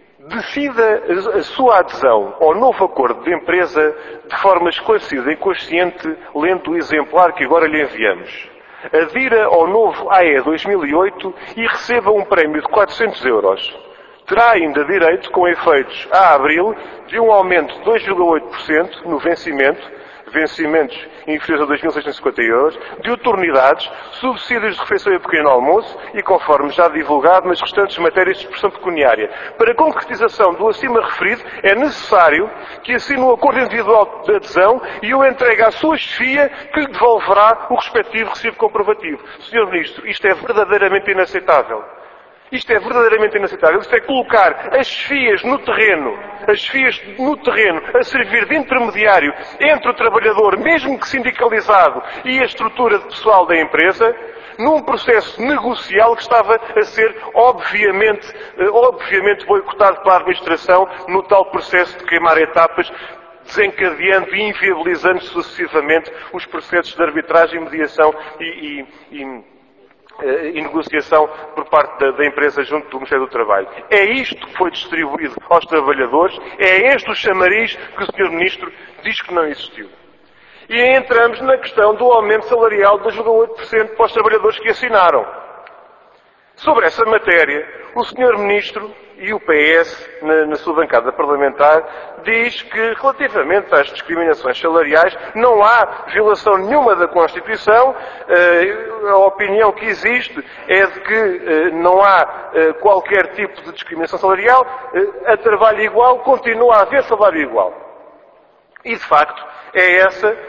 decida a sua adesão ao novo acordo de empresa de forma esclarecida e consciente, lendo o exemplar que agora lhe enviamos. Adira ao novo AE 2008 e receba um prémio de 400 euros. Terá ainda direito, com efeitos a abril, de um aumento de 2,8% no vencimentos inferiores a 2.650 euros, de oportunidades, subsídios de refeição e pequeno almoço e, conforme já divulgado, nas restantes matérias de expressão pecuniária. Para a concretização do acima referido, é necessário que assine um acordo individual de adesão e o entregue à sua chefia, que lhe devolverá o respectivo recibo comprovativo. Sr. Ministro, isto é verdadeiramente inaceitável. Isto é verdadeiramente inaceitável. Isto é colocar as chefias no terreno, a servir de intermediário entre o trabalhador, mesmo que sindicalizado, e a estrutura de pessoal da empresa, num processo negocial que estava a ser, obviamente boicotado pela administração no tal processo de queimar etapas, desencadeando e inviabilizando sucessivamente os processos de arbitragem, mediação e negociação por parte da empresa junto do Ministério do Trabalho. É isto que foi distribuído aos trabalhadores, é este o chamariz que o Sr. Ministro diz que não existiu. E aí entramos na questão do aumento salarial de 2,8% para os trabalhadores que assinaram. Sobre essa matéria, o Sr. Ministro e o PS, na sua bancada parlamentar, diz que, relativamente às discriminações salariais, não há violação nenhuma da Constituição. A opinião que existe é de que não há qualquer tipo de discriminação salarial. A trabalho igual, continua a haver salário igual. E, de facto, é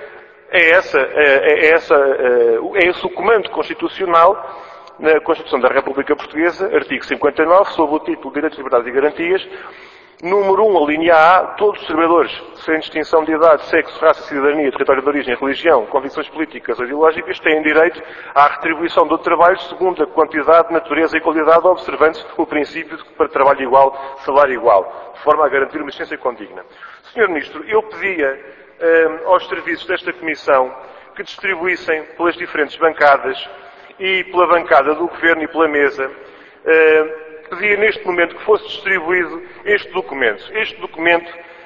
esse o comando constitucional na Constituição da República Portuguesa, artigo 59, sob o título de Direitos, Liberdades e Garantias, Número 1, a linha A, todos os trabalhadores, sem distinção de idade, sexo, raça, cidadania, território de origem, religião, convicções políticas ou ideológicas, têm direito à retribuição do trabalho segundo a quantidade, natureza e qualidade, observando-se o princípio de para trabalho igual, salário igual, de forma a garantir uma existência condigna. Sr. Ministro, eu pedia aos serviços desta Comissão que distribuíssem pelas diferentes bancadas e pela bancada do Governo e pela mesa, pedia neste momento que fosse distribuído este documento. Este documento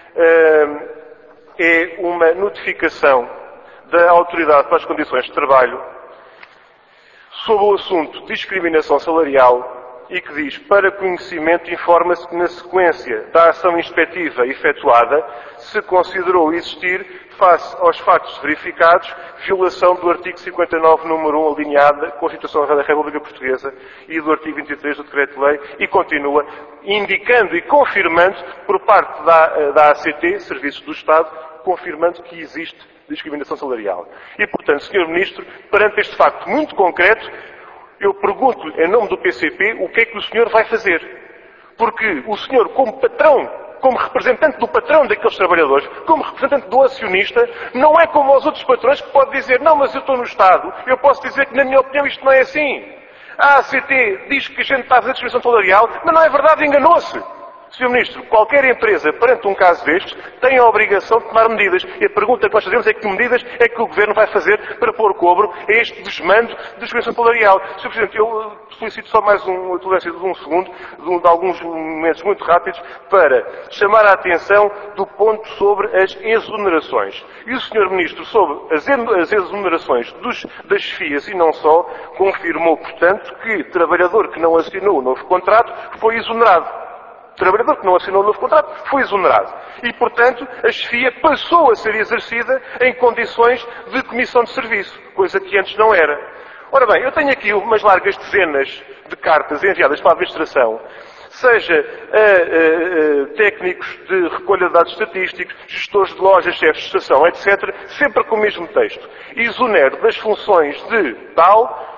é uma notificação da Autoridade para as Condições de Trabalho sobre o assunto discriminação salarial e que diz, para conhecimento, informa-se que na sequência da ação inspectiva efetuada se considerou existir, face aos factos verificados, violação do artigo 59, número 1, alinhada da Constituição da República Portuguesa e do artigo 23 do Decreto-Lei, e continua indicando e confirmando, por parte da ACT, Serviços do Estado, confirmando que existe discriminação salarial. E, portanto, Sr. Ministro, perante este facto muito concreto, eu pergunto-lhe, em nome do PCP, o que é que o senhor vai fazer? Porque o senhor, como patrão, como representante do patrão daqueles trabalhadores, como representante do acionista, não é como os outros patrões que pode dizer, não, mas eu estou no Estado, eu posso dizer que, na minha opinião, isto não é assim. A ACT diz que a gente está a fazer discriminação salarial, mas não é verdade, enganou-se. Sr. Ministro, qualquer empresa, perante um caso destes, tem a obrigação de tomar medidas. E a pergunta que nós fazemos é que medidas é que o Governo vai fazer para pôr cobro a este desmando de discriminação salarial. Sr. Presidente, eu solicito só mais uma tolerância de um segundo, de alguns momentos muito rápidos, para chamar a atenção do ponto sobre as exonerações. E o Sr. Ministro, sobre as exonerações das FIAs e não só, confirmou, portanto, que trabalhador que não assinou o novo contrato foi exonerado. O trabalhador que não assinou o novo contrato foi exonerado. E, portanto, a chefia passou a ser exercida em condições de comissão de serviço, coisa que antes não era. Ora bem, eu tenho aqui umas largas dezenas de cartas enviadas para a administração, seja a técnicos de recolha de dados estatísticos, gestores de lojas, chefes de estação, etc., sempre com o mesmo texto. Exonero das funções de tal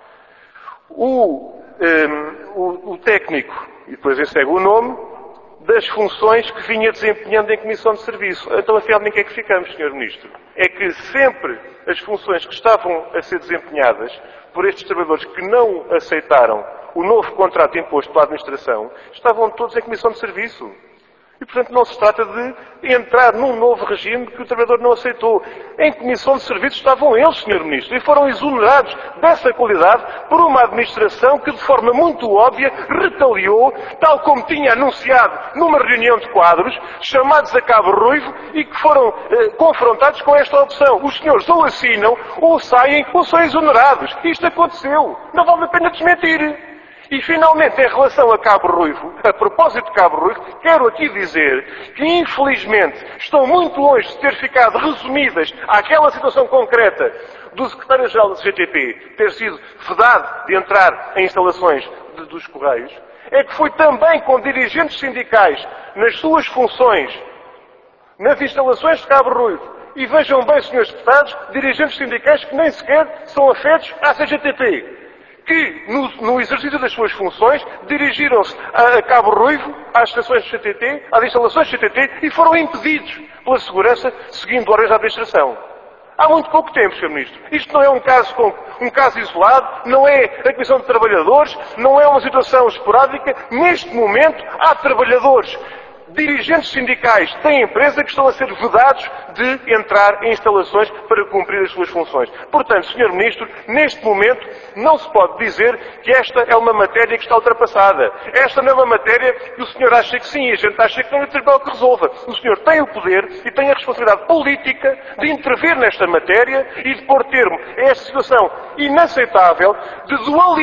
o técnico, e depois segue o nome, das funções que vinha desempenhando em comissão de serviço. Então, afinal, em que é que ficamos, Sr. Ministro? É que sempre as funções que estavam a ser desempenhadas por estes trabalhadores que não aceitaram o novo contrato imposto pela administração, estavam todos em comissão de serviço. E, portanto, não se trata de entrar num novo regime que o trabalhador não aceitou. Em comissão de serviços estavam eles, Sr. Ministro, e foram exonerados dessa qualidade por uma administração que, de forma muito óbvia, retaliou, tal como tinha anunciado numa reunião de quadros, chamados a Cabo Ruivo, e que foram confrontados com esta opção. Os senhores ou assinam, ou saem, ou são exonerados. Isto aconteceu. Não vale a pena desmentir. E, finalmente, em relação a Cabo Ruivo, a propósito de Cabo Ruivo, quero aqui dizer que, infelizmente, estão muito longe de ter ficado resumidas àquela situação concreta do secretário-geral da CGTP ter sido vedado de entrar em instalações dos Correios, é que foi também com dirigentes sindicais nas suas funções, nas instalações de Cabo Ruivo. E vejam bem, senhores deputados, dirigentes sindicais que nem sequer são afetos à CGTP, que, no exercício das suas funções, dirigiram-se a Cabo Ruivo, às estações do CTT, às instalações do CTT, e foram impedidos pela segurança, seguindo ordens da administração. Há muito pouco tempo, Sr. Ministro. Isto não é um caso isolado, não é a Comissão de Trabalhadores, não é uma situação esporádica. Neste momento, há trabalhadores, dirigentes sindicais da empresa que estão a ser vedados de entrar em instalações para cumprir as suas funções. Portanto, Sr. Ministro, neste momento não se pode dizer que esta é uma matéria que está ultrapassada. Esta não é uma matéria que o senhor acha que sim e a gente acha que não é o tribunal que resolva. O senhor tem o poder e tem a responsabilidade política de intervir nesta matéria e de pôr termo a esta situação inaceitável de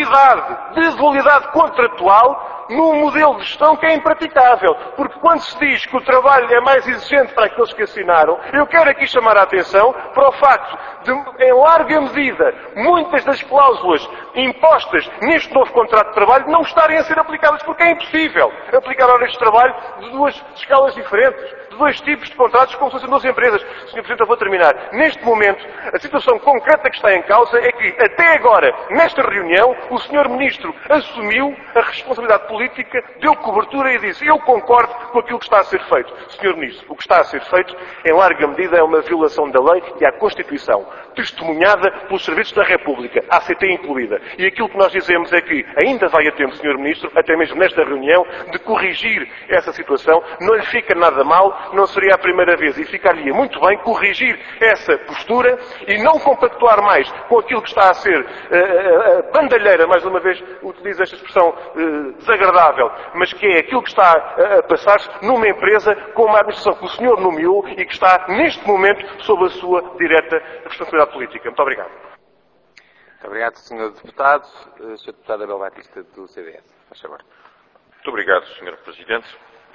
dualidade contratual num modelo de gestão que é impraticável. Porque quando se diz que o trabalho é mais exigente para aqueles que assinaram, eu quero aqui chamar a atenção para o facto de, em larga medida, muitas das cláusulas impostas neste novo contrato de trabalho não estarem a ser aplicadas, porque é impossível aplicar horas de trabalho de duas escalas diferentes, de dois tipos de contratos, como se fossem duas empresas. Sr. Presidente, eu vou terminar. Neste momento, a situação concreta que está em causa é que, até agora, nesta reunião, o Sr. Ministro assumiu a responsabilidade política política, deu cobertura e disse: eu concordo com aquilo que está a ser feito. Senhor Ministro, o que está a ser feito, em larga medida, é uma violação da lei e à Constituição, testemunhada pelos serviços da República, a ACT incluída. E aquilo que nós dizemos é que ainda vai a tempo, Senhor Ministro, até mesmo nesta reunião, de corrigir essa situação. Não lhe fica nada mal, não seria a primeira vez, e ficaria muito bem corrigir essa postura e não compactuar mais com aquilo que está a ser a bandalheira, mais uma vez utilizo esta expressão desagradável, mas que é aquilo que está a passar-se numa empresa com uma administração que o senhor nomeou e que está, neste momento, sob a sua direta responsabilidade política. Muito obrigado. Muito obrigado, Sr. Deputado. Sr. Deputado Abel Batista, do CDS. Faz favor. Muito obrigado, Sr. Presidente.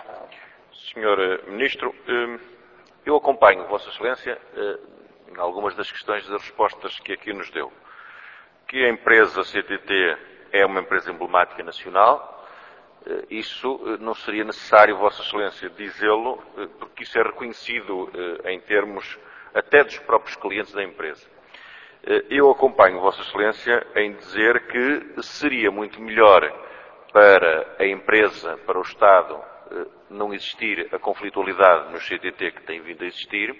Sr. Ministro, eu acompanho Vossa Excelência em algumas das questões das respostas que aqui nos deu. Que a empresa CTT é uma empresa emblemática nacional, isso não seria necessário, Vossa Excelência, dizê-lo, porque isso é reconhecido em termos até dos próprios clientes da empresa. Eu acompanho Vossa Excelência em dizer que seria muito melhor para a empresa, para o Estado, não existir a conflitualidade no CTT que tem vindo a existir,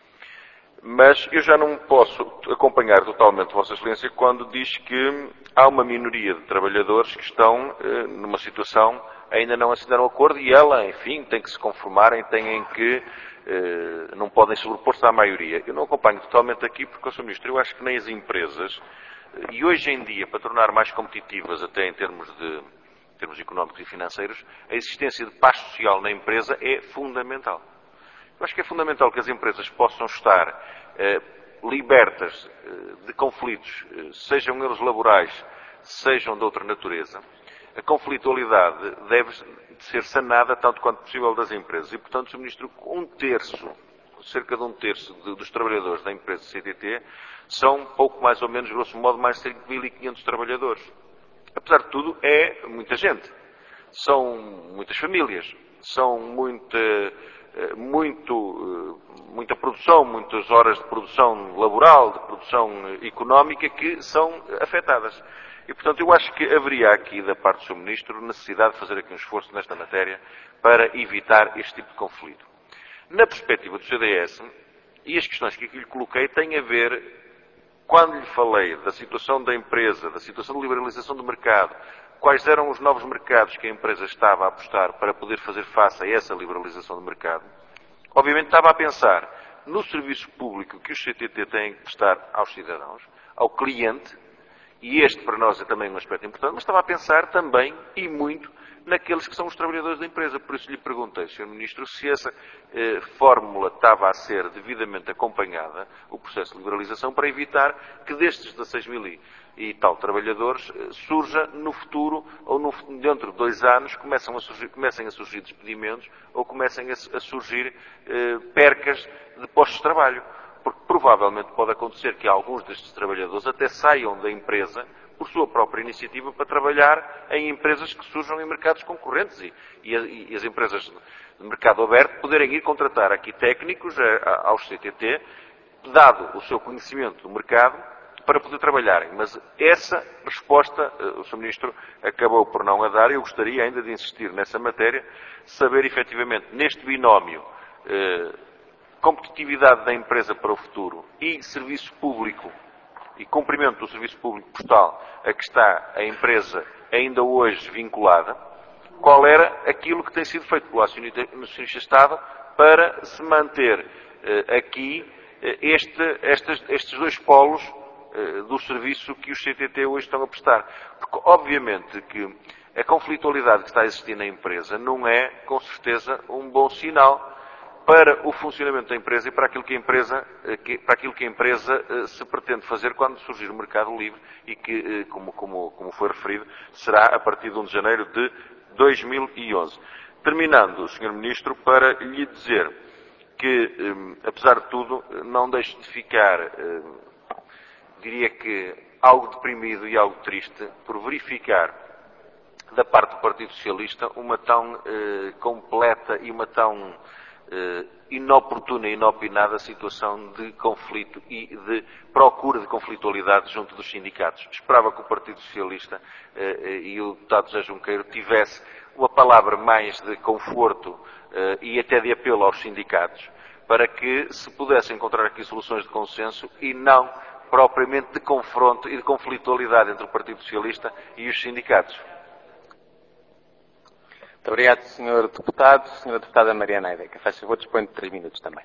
mas eu já não posso acompanhar totalmente Vossa Excelência quando diz que há uma minoria de trabalhadores que estão numa situação, ainda não assinaram o acordo e ela, enfim, tem que se conformarem, têm que, não podem sobrepor-se à maioria. Eu não acompanho totalmente aqui porque, Sr. Ministro, eu acho que nem as empresas, e hoje em dia, para tornar mais competitivas até em termos económicos e financeiros, a existência de paz social na empresa é fundamental. Eu acho que é fundamental que as empresas possam estar libertas de conflitos, sejam eles laborais, sejam de outra natureza. A conflitualidade deve ser sanada tanto quanto possível das empresas. E, portanto, Sr. Ministro, cerca de um terço dos trabalhadores da empresa CTT são pouco mais ou menos, grosso modo, mais de 5.500 trabalhadores. Apesar de tudo, é muita gente. São muitas famílias. São muita produção, muitas horas de produção laboral, de produção económica que são afetadas. E, portanto, eu acho que haveria aqui, da parte do Sr. Ministro, necessidade de fazer aqui um esforço nesta matéria para evitar este tipo de conflito. Na perspectiva do CDS, e as questões que aqui lhe coloquei têm a ver, quando lhe falei da situação da empresa, da situação de liberalização do mercado, quais eram os novos mercados que a empresa estava a apostar para poder fazer face a essa liberalização do mercado, obviamente estava a pensar no serviço público que os CTT têm que prestar aos cidadãos, ao cliente, e este para nós é também um aspecto importante, mas estava a pensar também, e muito, naqueles que são os trabalhadores da empresa. Por isso lhe perguntei, Sr. Ministro, se essa fórmula estava a ser devidamente acompanhada, o processo de liberalização, para evitar que destes 16.000 e tal trabalhadores surja no futuro, ou dentro de 2 anos, comecem a surgir despedimentos, ou comecem a surgir percas de postos de trabalho. Porque provavelmente pode acontecer que alguns destes trabalhadores até saiam da empresa por sua própria iniciativa para trabalhar em empresas que surjam em mercados concorrentes e as empresas de mercado aberto poderem ir contratar aqui técnicos aos CTT, dado o seu conhecimento do mercado, para poder trabalharem. Mas essa resposta o Sr. Ministro acabou por não a dar e eu gostaria ainda de insistir nessa matéria, saber efetivamente neste binómio competitividade da empresa para o futuro e serviço público e cumprimento do serviço público postal a que está a empresa ainda hoje vinculada, qual era aquilo que tem sido feito pelo acionista Estado para se manter aqui estes 2 polos do serviço que os CTT hoje estão a prestar. Porque, obviamente, que a conflitualidade que está a existir na empresa não é, com certeza, um bom sinal para o funcionamento da empresa e para aquilo que a empresa se pretende fazer quando surgir o mercado livre e que, como foi referido, será a partir de 1 de janeiro de 2011. Terminando, Sr. Ministro, para lhe dizer que, apesar de tudo, não deixo de ficar, diria que, algo deprimido e algo triste por verificar da parte do Partido Socialista uma tão completa e uma tão inoportuna e inopinada situação de conflito e de procura de conflitualidade junto dos sindicatos. Esperava que o Partido Socialista e o deputado José Junqueiro tivesse uma palavra mais de conforto e até de apelo aos sindicatos, para que se pudesse encontrar aqui soluções de consenso e não propriamente de confronto e de conflitualidade entre o Partido Socialista e os sindicatos. Muito obrigado, Sr. Deputado. Sra. Deputada Mariana Eideca, faz favor, dispõe de 3 minutos também.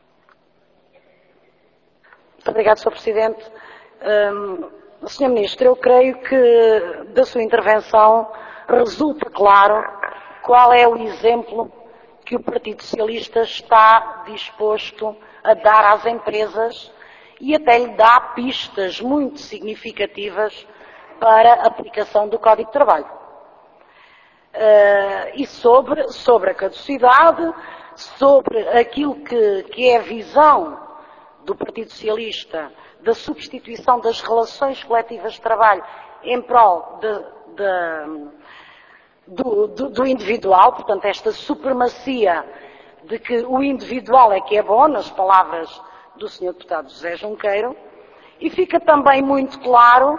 Muito obrigado, Sr. Presidente. Sr. Ministro, eu creio que da sua intervenção resulta claro qual é o exemplo que o Partido Socialista está disposto a dar às empresas e até lhe dá pistas muito significativas para a aplicação do Código de Trabalho. E sobre a caducidade, sobre aquilo que é a visão do Partido Socialista da substituição das relações coletivas de trabalho em prol do individual, portanto, esta supremacia de que o individual é que é bom, nas palavras do Sr. Deputado José Junqueiro, e fica também muito claro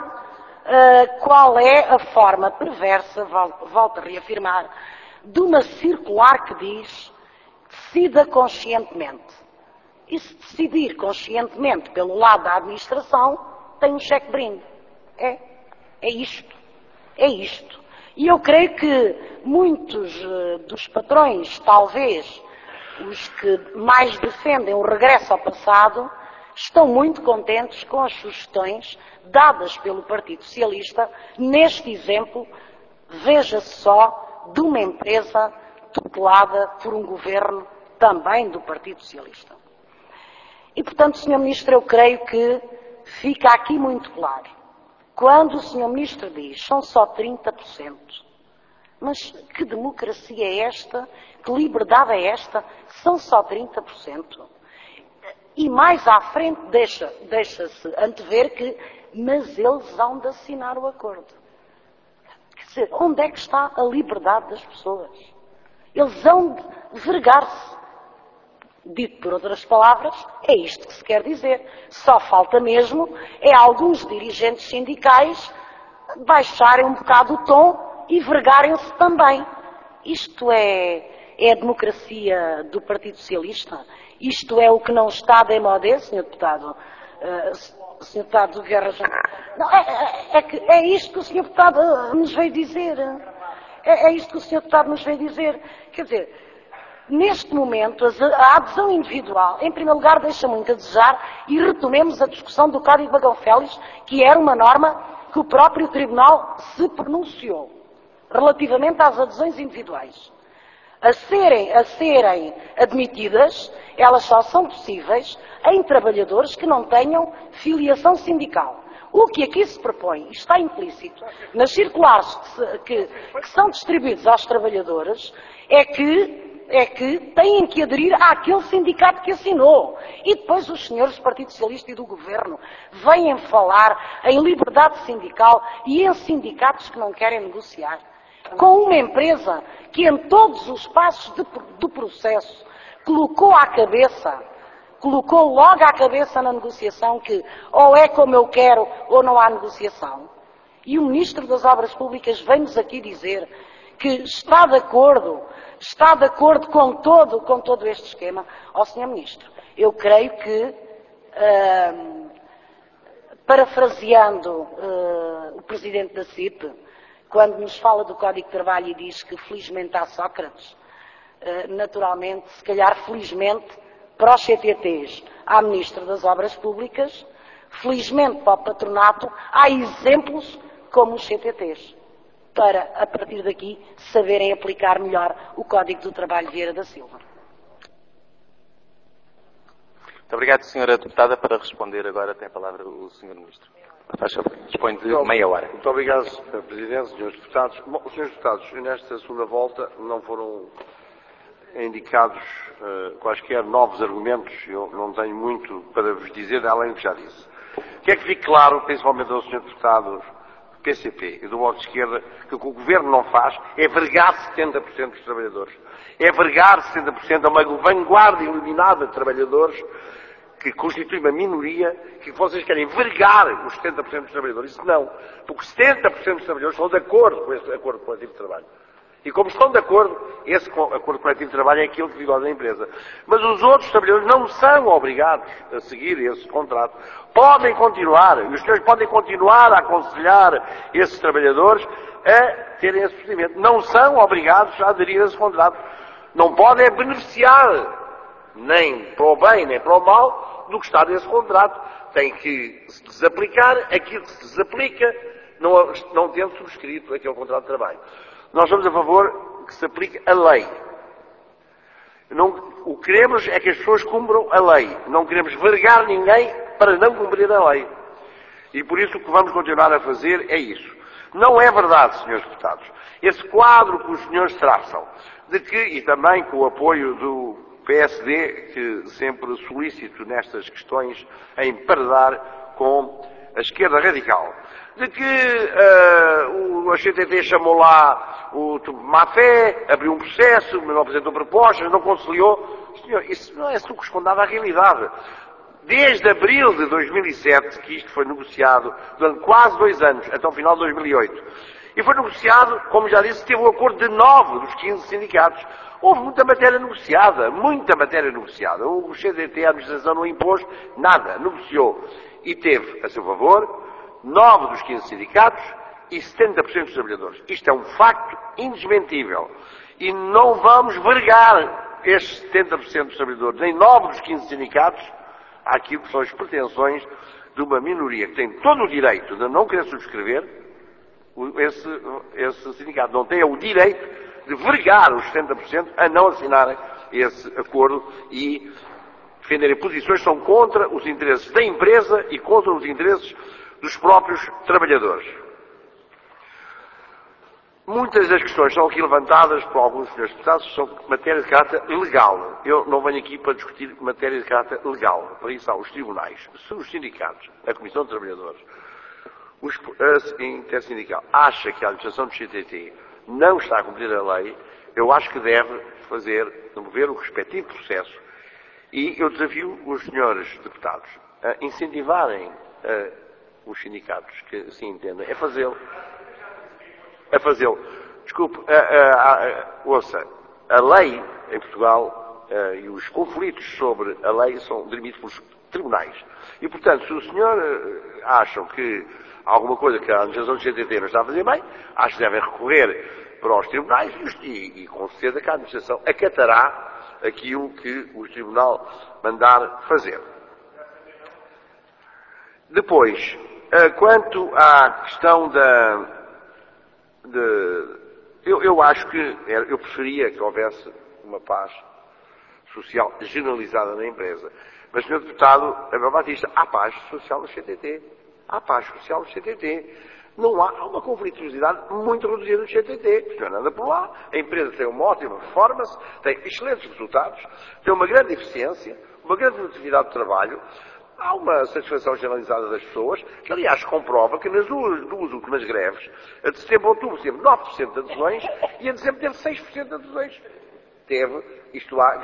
qual é a forma perversa, volto a reafirmar, de uma circular que diz: decida conscientemente. E se decidir conscientemente pelo lado da administração, tem um cheque-brinde. É isto. É isto. E eu creio que muitos dos patrões, talvez os que mais defendem o regresso ao passado, estão muito contentes com as sugestões dadas pelo Partido Socialista neste exemplo, veja-se só, de uma empresa tutelada por um governo também do Partido Socialista. E, portanto, Sr. Ministro, eu creio que fica aqui muito claro. Quando o Sr. Ministro diz são só 30%, mas que democracia é esta? Que liberdade é esta? São só 30%. E mais à frente deixa-se antever que, mas eles hão de assinar o acordo. Quer dizer, onde é que está a liberdade das pessoas? Eles hão de vergar-se. Dito por outras palavras, é isto que se quer dizer. Só falta mesmo alguns dirigentes sindicais baixarem um bocado o tom e vergarem-se também. Isto é a democracia do Partido Socialista? Isto é o que não está de modé, Sr. Deputado? Sr. Deputado Guerra não, é isto que o Sr. Deputado nos veio dizer. É isto que o Sr. Deputado nos veio dizer. Quer dizer, neste momento, a adesão individual, em primeiro lugar, deixa muito a desejar, e retomemos a discussão do Código Bagão Félix, que era uma norma que o próprio Tribunal se pronunciou relativamente às adesões individuais. A serem admitidas, elas só são possíveis em trabalhadores que não tenham filiação sindical. O que aqui se propõe, e está implícito nas circulares que são distribuídos aos trabalhadores, é que têm que aderir àquele sindicato que assinou. E depois os senhores do Partido Socialista e do Governo vêm falar em liberdade sindical e em sindicatos que não querem negociar. Com uma empresa que em todos os passos do processo colocou logo à cabeça na negociação que ou é como eu quero ou não há negociação. E o Ministro das Obras Públicas vem-nos aqui dizer que está de acordo com todo este esquema. Ó, Sr. Ministro, eu creio que, parafraseando o Presidente da CIP, quando nos fala do Código de Trabalho e diz que felizmente há Sócrates, naturalmente, se calhar felizmente para os CTTs há Ministro das Obras Públicas, felizmente para o patronato há exemplos como os CTTs, para, a partir daqui, saberem aplicar melhor o Código do Trabalho Vieira da Silva. Muito obrigado, Sra. Deputada. Para responder agora tem a palavra o Sr. Ministro. Dispõe de meia hora. Muito obrigado, Sr. Presidente, Srs. Deputados. Bom, os Srs. Deputados, nesta segunda volta não foram indicados quaisquer novos argumentos. Eu não tenho muito para vos dizer, além do que já disse. Quer que fique claro, principalmente ao Sr. Deputado PCP e do Bloco de Esquerda, que o que o Governo não faz é vergar 70% dos trabalhadores. É vergar 70% a uma vanguarda iluminada de trabalhadores que constitui uma minoria, que vocês querem vergar os 70% dos trabalhadores. Isso não, porque 70% dos trabalhadores estão de acordo com esse acordo coletivo de trabalho. E como estão de acordo, esse acordo coletivo de trabalho é aquilo que vigora na empresa. Mas os outros trabalhadores não são obrigados a seguir esse contrato. Podem continuar, e os senhores podem continuar a aconselhar esses trabalhadores a terem esse procedimento. Não são obrigados a aderir a esse contrato. Não podem beneficiar, nem para o bem, nem para o mal, do que está nesse contrato. Tem que se desaplicar aquilo que se desaplica, não tendo subscrito aquele contrato de trabalho. Nós somos a favor que se aplique a lei. O que queremos é que as pessoas cumpram a lei. Não queremos vergar ninguém para não cumprir a lei. E por isso o que vamos continuar a fazer é isso. Não é verdade, senhores deputados, esse quadro que os senhores traçam, de que, e também com o apoio do PSD, que sempre solicito nestas questões a emparedar com a esquerda radical, de que a CTT chamou lá o má-fé, abriu um processo, não apresentou propostas, não conciliou. Senhor, isso não é corresponde à realidade. Desde abril de 2007, que isto foi negociado, durante quase 2 anos, até o final de 2008. E foi negociado, como já disse, teve um acordo de 9 dos 15 sindicatos. Houve muita matéria negociada, muita matéria negociada. O CDT, a administração, não impôs nada, negociou. E teve, a seu favor, 9 dos 15 sindicatos e 70% dos trabalhadores. Isto é um facto indesmentível. E não vamos vergar estes 70% dos trabalhadores, nem 9 dos 15 sindicatos, àquilo que são as pretensões de uma minoria que tem todo o direito de não querer subscrever esse sindicato. Não tem o direito de vergar os 70% a não assinarem esse acordo e defenderem posições que são contra os interesses da empresa e contra os interesses dos próprios trabalhadores. Muitas das questões são aqui levantadas por alguns senhores deputados são matéria de caráter legal. Eu não venho aqui para discutir matéria de caráter legal. Para isso há os tribunais. Se os sindicatos, a Comissão de Trabalhadores, a Intersindical, acha que a administração do CTT não está a cumprir a lei, eu acho que deve mover o respectivo processo. E eu desafio os senhores deputados a incentivarem os sindicatos que assim entendem a fazê-lo. Desculpe, ouça, a lei em Portugal e os conflitos sobre a lei são dirimidos pelos tribunais. E, portanto, se o senhor acham que há alguma coisa que a administração do CTT não está a fazer bem, acho que devem recorrer para os tribunais e com certeza que a administração acatará aquilo que o tribunal mandar fazer. Depois, quanto à questão eu acho que eu preferia que houvesse uma paz social generalizada na empresa. Mas, Sr. Deputado Abel Batista, há paz social no CTT. Há paz social no CTT. Não há uma conflituosidade muito reduzida no CTT. O senhor anda por lá, a empresa tem uma ótima performance, tem excelentes resultados, tem uma grande eficiência, uma grande produtividade de trabalho. Há uma satisfação generalizada das pessoas, que aliás comprova que nas duas últimas greves, a de setembro a outubro teve 9% de adesões e a de dezembro teve 6% de adesões. Teve, isto há,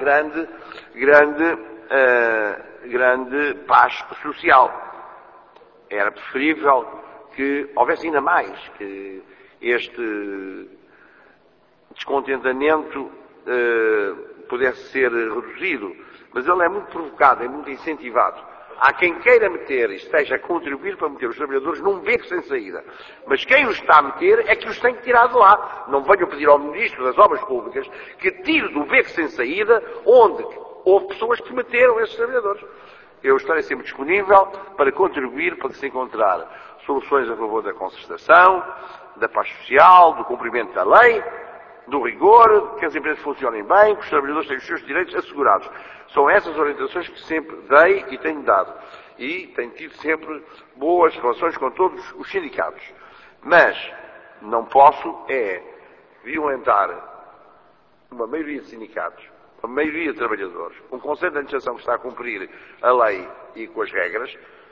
grande paz social. Era preferível que houvesse ainda mais, que este descontentamento pudesse ser reduzido, mas ele é muito provocado, é muito incentivado. Há quem queira meter e esteja a contribuir para meter os trabalhadores num beco sem saída. Mas quem os está a meter é que os tem que tirar de lá. Não venham pedir ao Ministro das Obras Públicas que tire do beco sem saída onde houve pessoas que meteram esses trabalhadores. Eu estarei sempre disponível para contribuir para se encontrar soluções a favor da concertação, da paz social, do cumprimento da lei, do rigor, que as empresas funcionem bem, que os trabalhadores tenham os seus direitos assegurados. São essas orientações que sempre dei e tenho dado. E tenho tido sempre boas relações com todos os sindicatos. Mas não posso violentar uma maioria de sindicatos, uma maioria de trabalhadores, um Conselho de Administração que está a cumprir a lei e com as regras,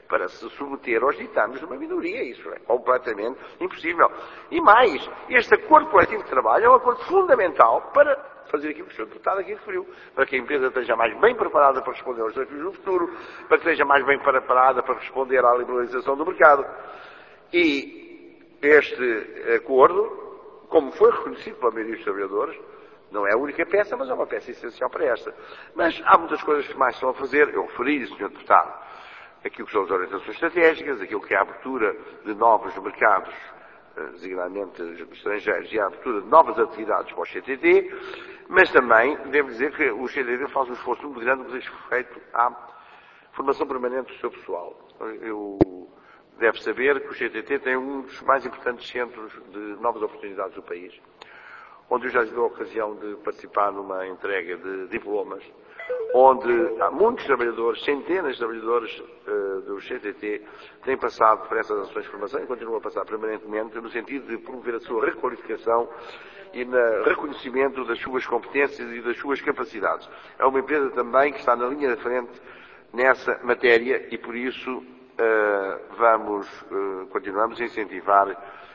para se submeter aos ditames de uma minoria. Isso é completamente impossível. E mais, este acordo coletivo de trabalho é um acordo fundamental para fazer aquilo que o Sr. Deputado aqui referiu, para que a empresa esteja mais bem preparada para responder aos desafios do futuro, para que esteja mais bem preparada para responder à liberalização do mercado. E este acordo, como foi reconhecido pela maioria dos trabalhadores, não é a única peça, mas é uma peça essencial para esta. Mas há muitas coisas que mais estão a fazer. Eu referi, Sr. Deputado, aquilo que são as orientações estratégicas, aquilo que é a abertura de novos mercados, designadamente estrangeiros, e a abertura de novas atividades para o CTT, mas também devo dizer que o CTT faz um esforço muito grande no que diz respeito à formação permanente do seu pessoal. Deve saber que o CTT tem um dos mais importantes centros de novas oportunidades do país, onde eu já tive a ocasião de participar numa entrega de diplomas, onde há muitos trabalhadores, centenas de trabalhadores do CTT, têm passado por essas ações de formação e continuam a passar permanentemente, no sentido de promover a sua requalificação e no reconhecimento das suas competências e das suas capacidades. É uma empresa também que está na linha da frente nessa matéria e, por isso, continuamos a incentivar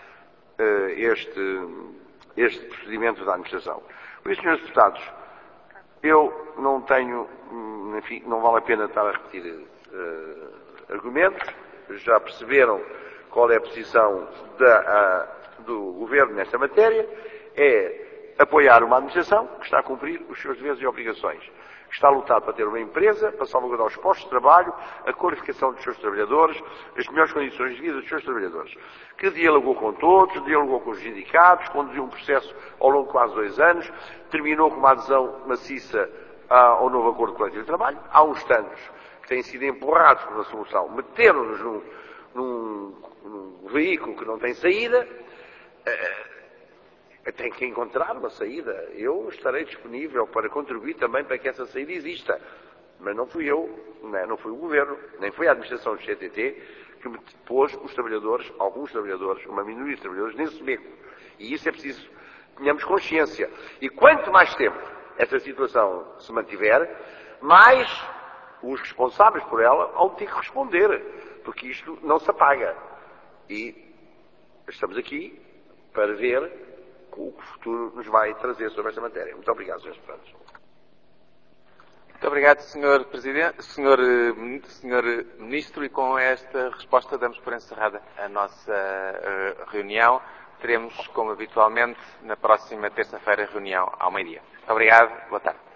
este procedimento da administração. Por isso, Srs. Deputados, eu não tenho, enfim, não vale a pena estar a repetir argumentos, já perceberam qual é a posição do Governo nesta matéria, é apoiar uma administração que está a cumprir os seus deveres e obrigações, que está a lutar para ter uma empresa, para salvaguardar os postos de trabalho, a qualificação dos seus trabalhadores, as melhores condições de vida dos seus trabalhadores, que dialogou com todos, dialogou com os sindicatos, conduziu um processo ao longo de quase 2 anos, terminou com uma adesão maciça ao novo acordo coletivo de trabalho. Há uns tantos que têm sido empurrados por uma solução, meteram-nos num veículo que não tem saída. Tem que encontrar uma saída. Eu estarei disponível para contribuir também para que essa saída exista. Mas não fui eu, não foi o Governo, nem foi a administração do CTT que me pôs os trabalhadores, alguns trabalhadores, uma minoria de trabalhadores, nesse beco. E isso é preciso que tenhamos consciência. E quanto mais tempo essa situação se mantiver, mais os responsáveis por ela vão ter que responder. Porque isto não se apaga. E estamos aqui para ver o que o futuro nos vai trazer sobre esta matéria. Muito obrigado, Srs. Deputados. Muito obrigado, Sr. Presidente, Sr. Ministro, e com esta resposta damos por encerrada a nossa reunião. Teremos, como habitualmente, na próxima terça-feira, reunião ao meio-dia. Muito obrigado, boa tarde.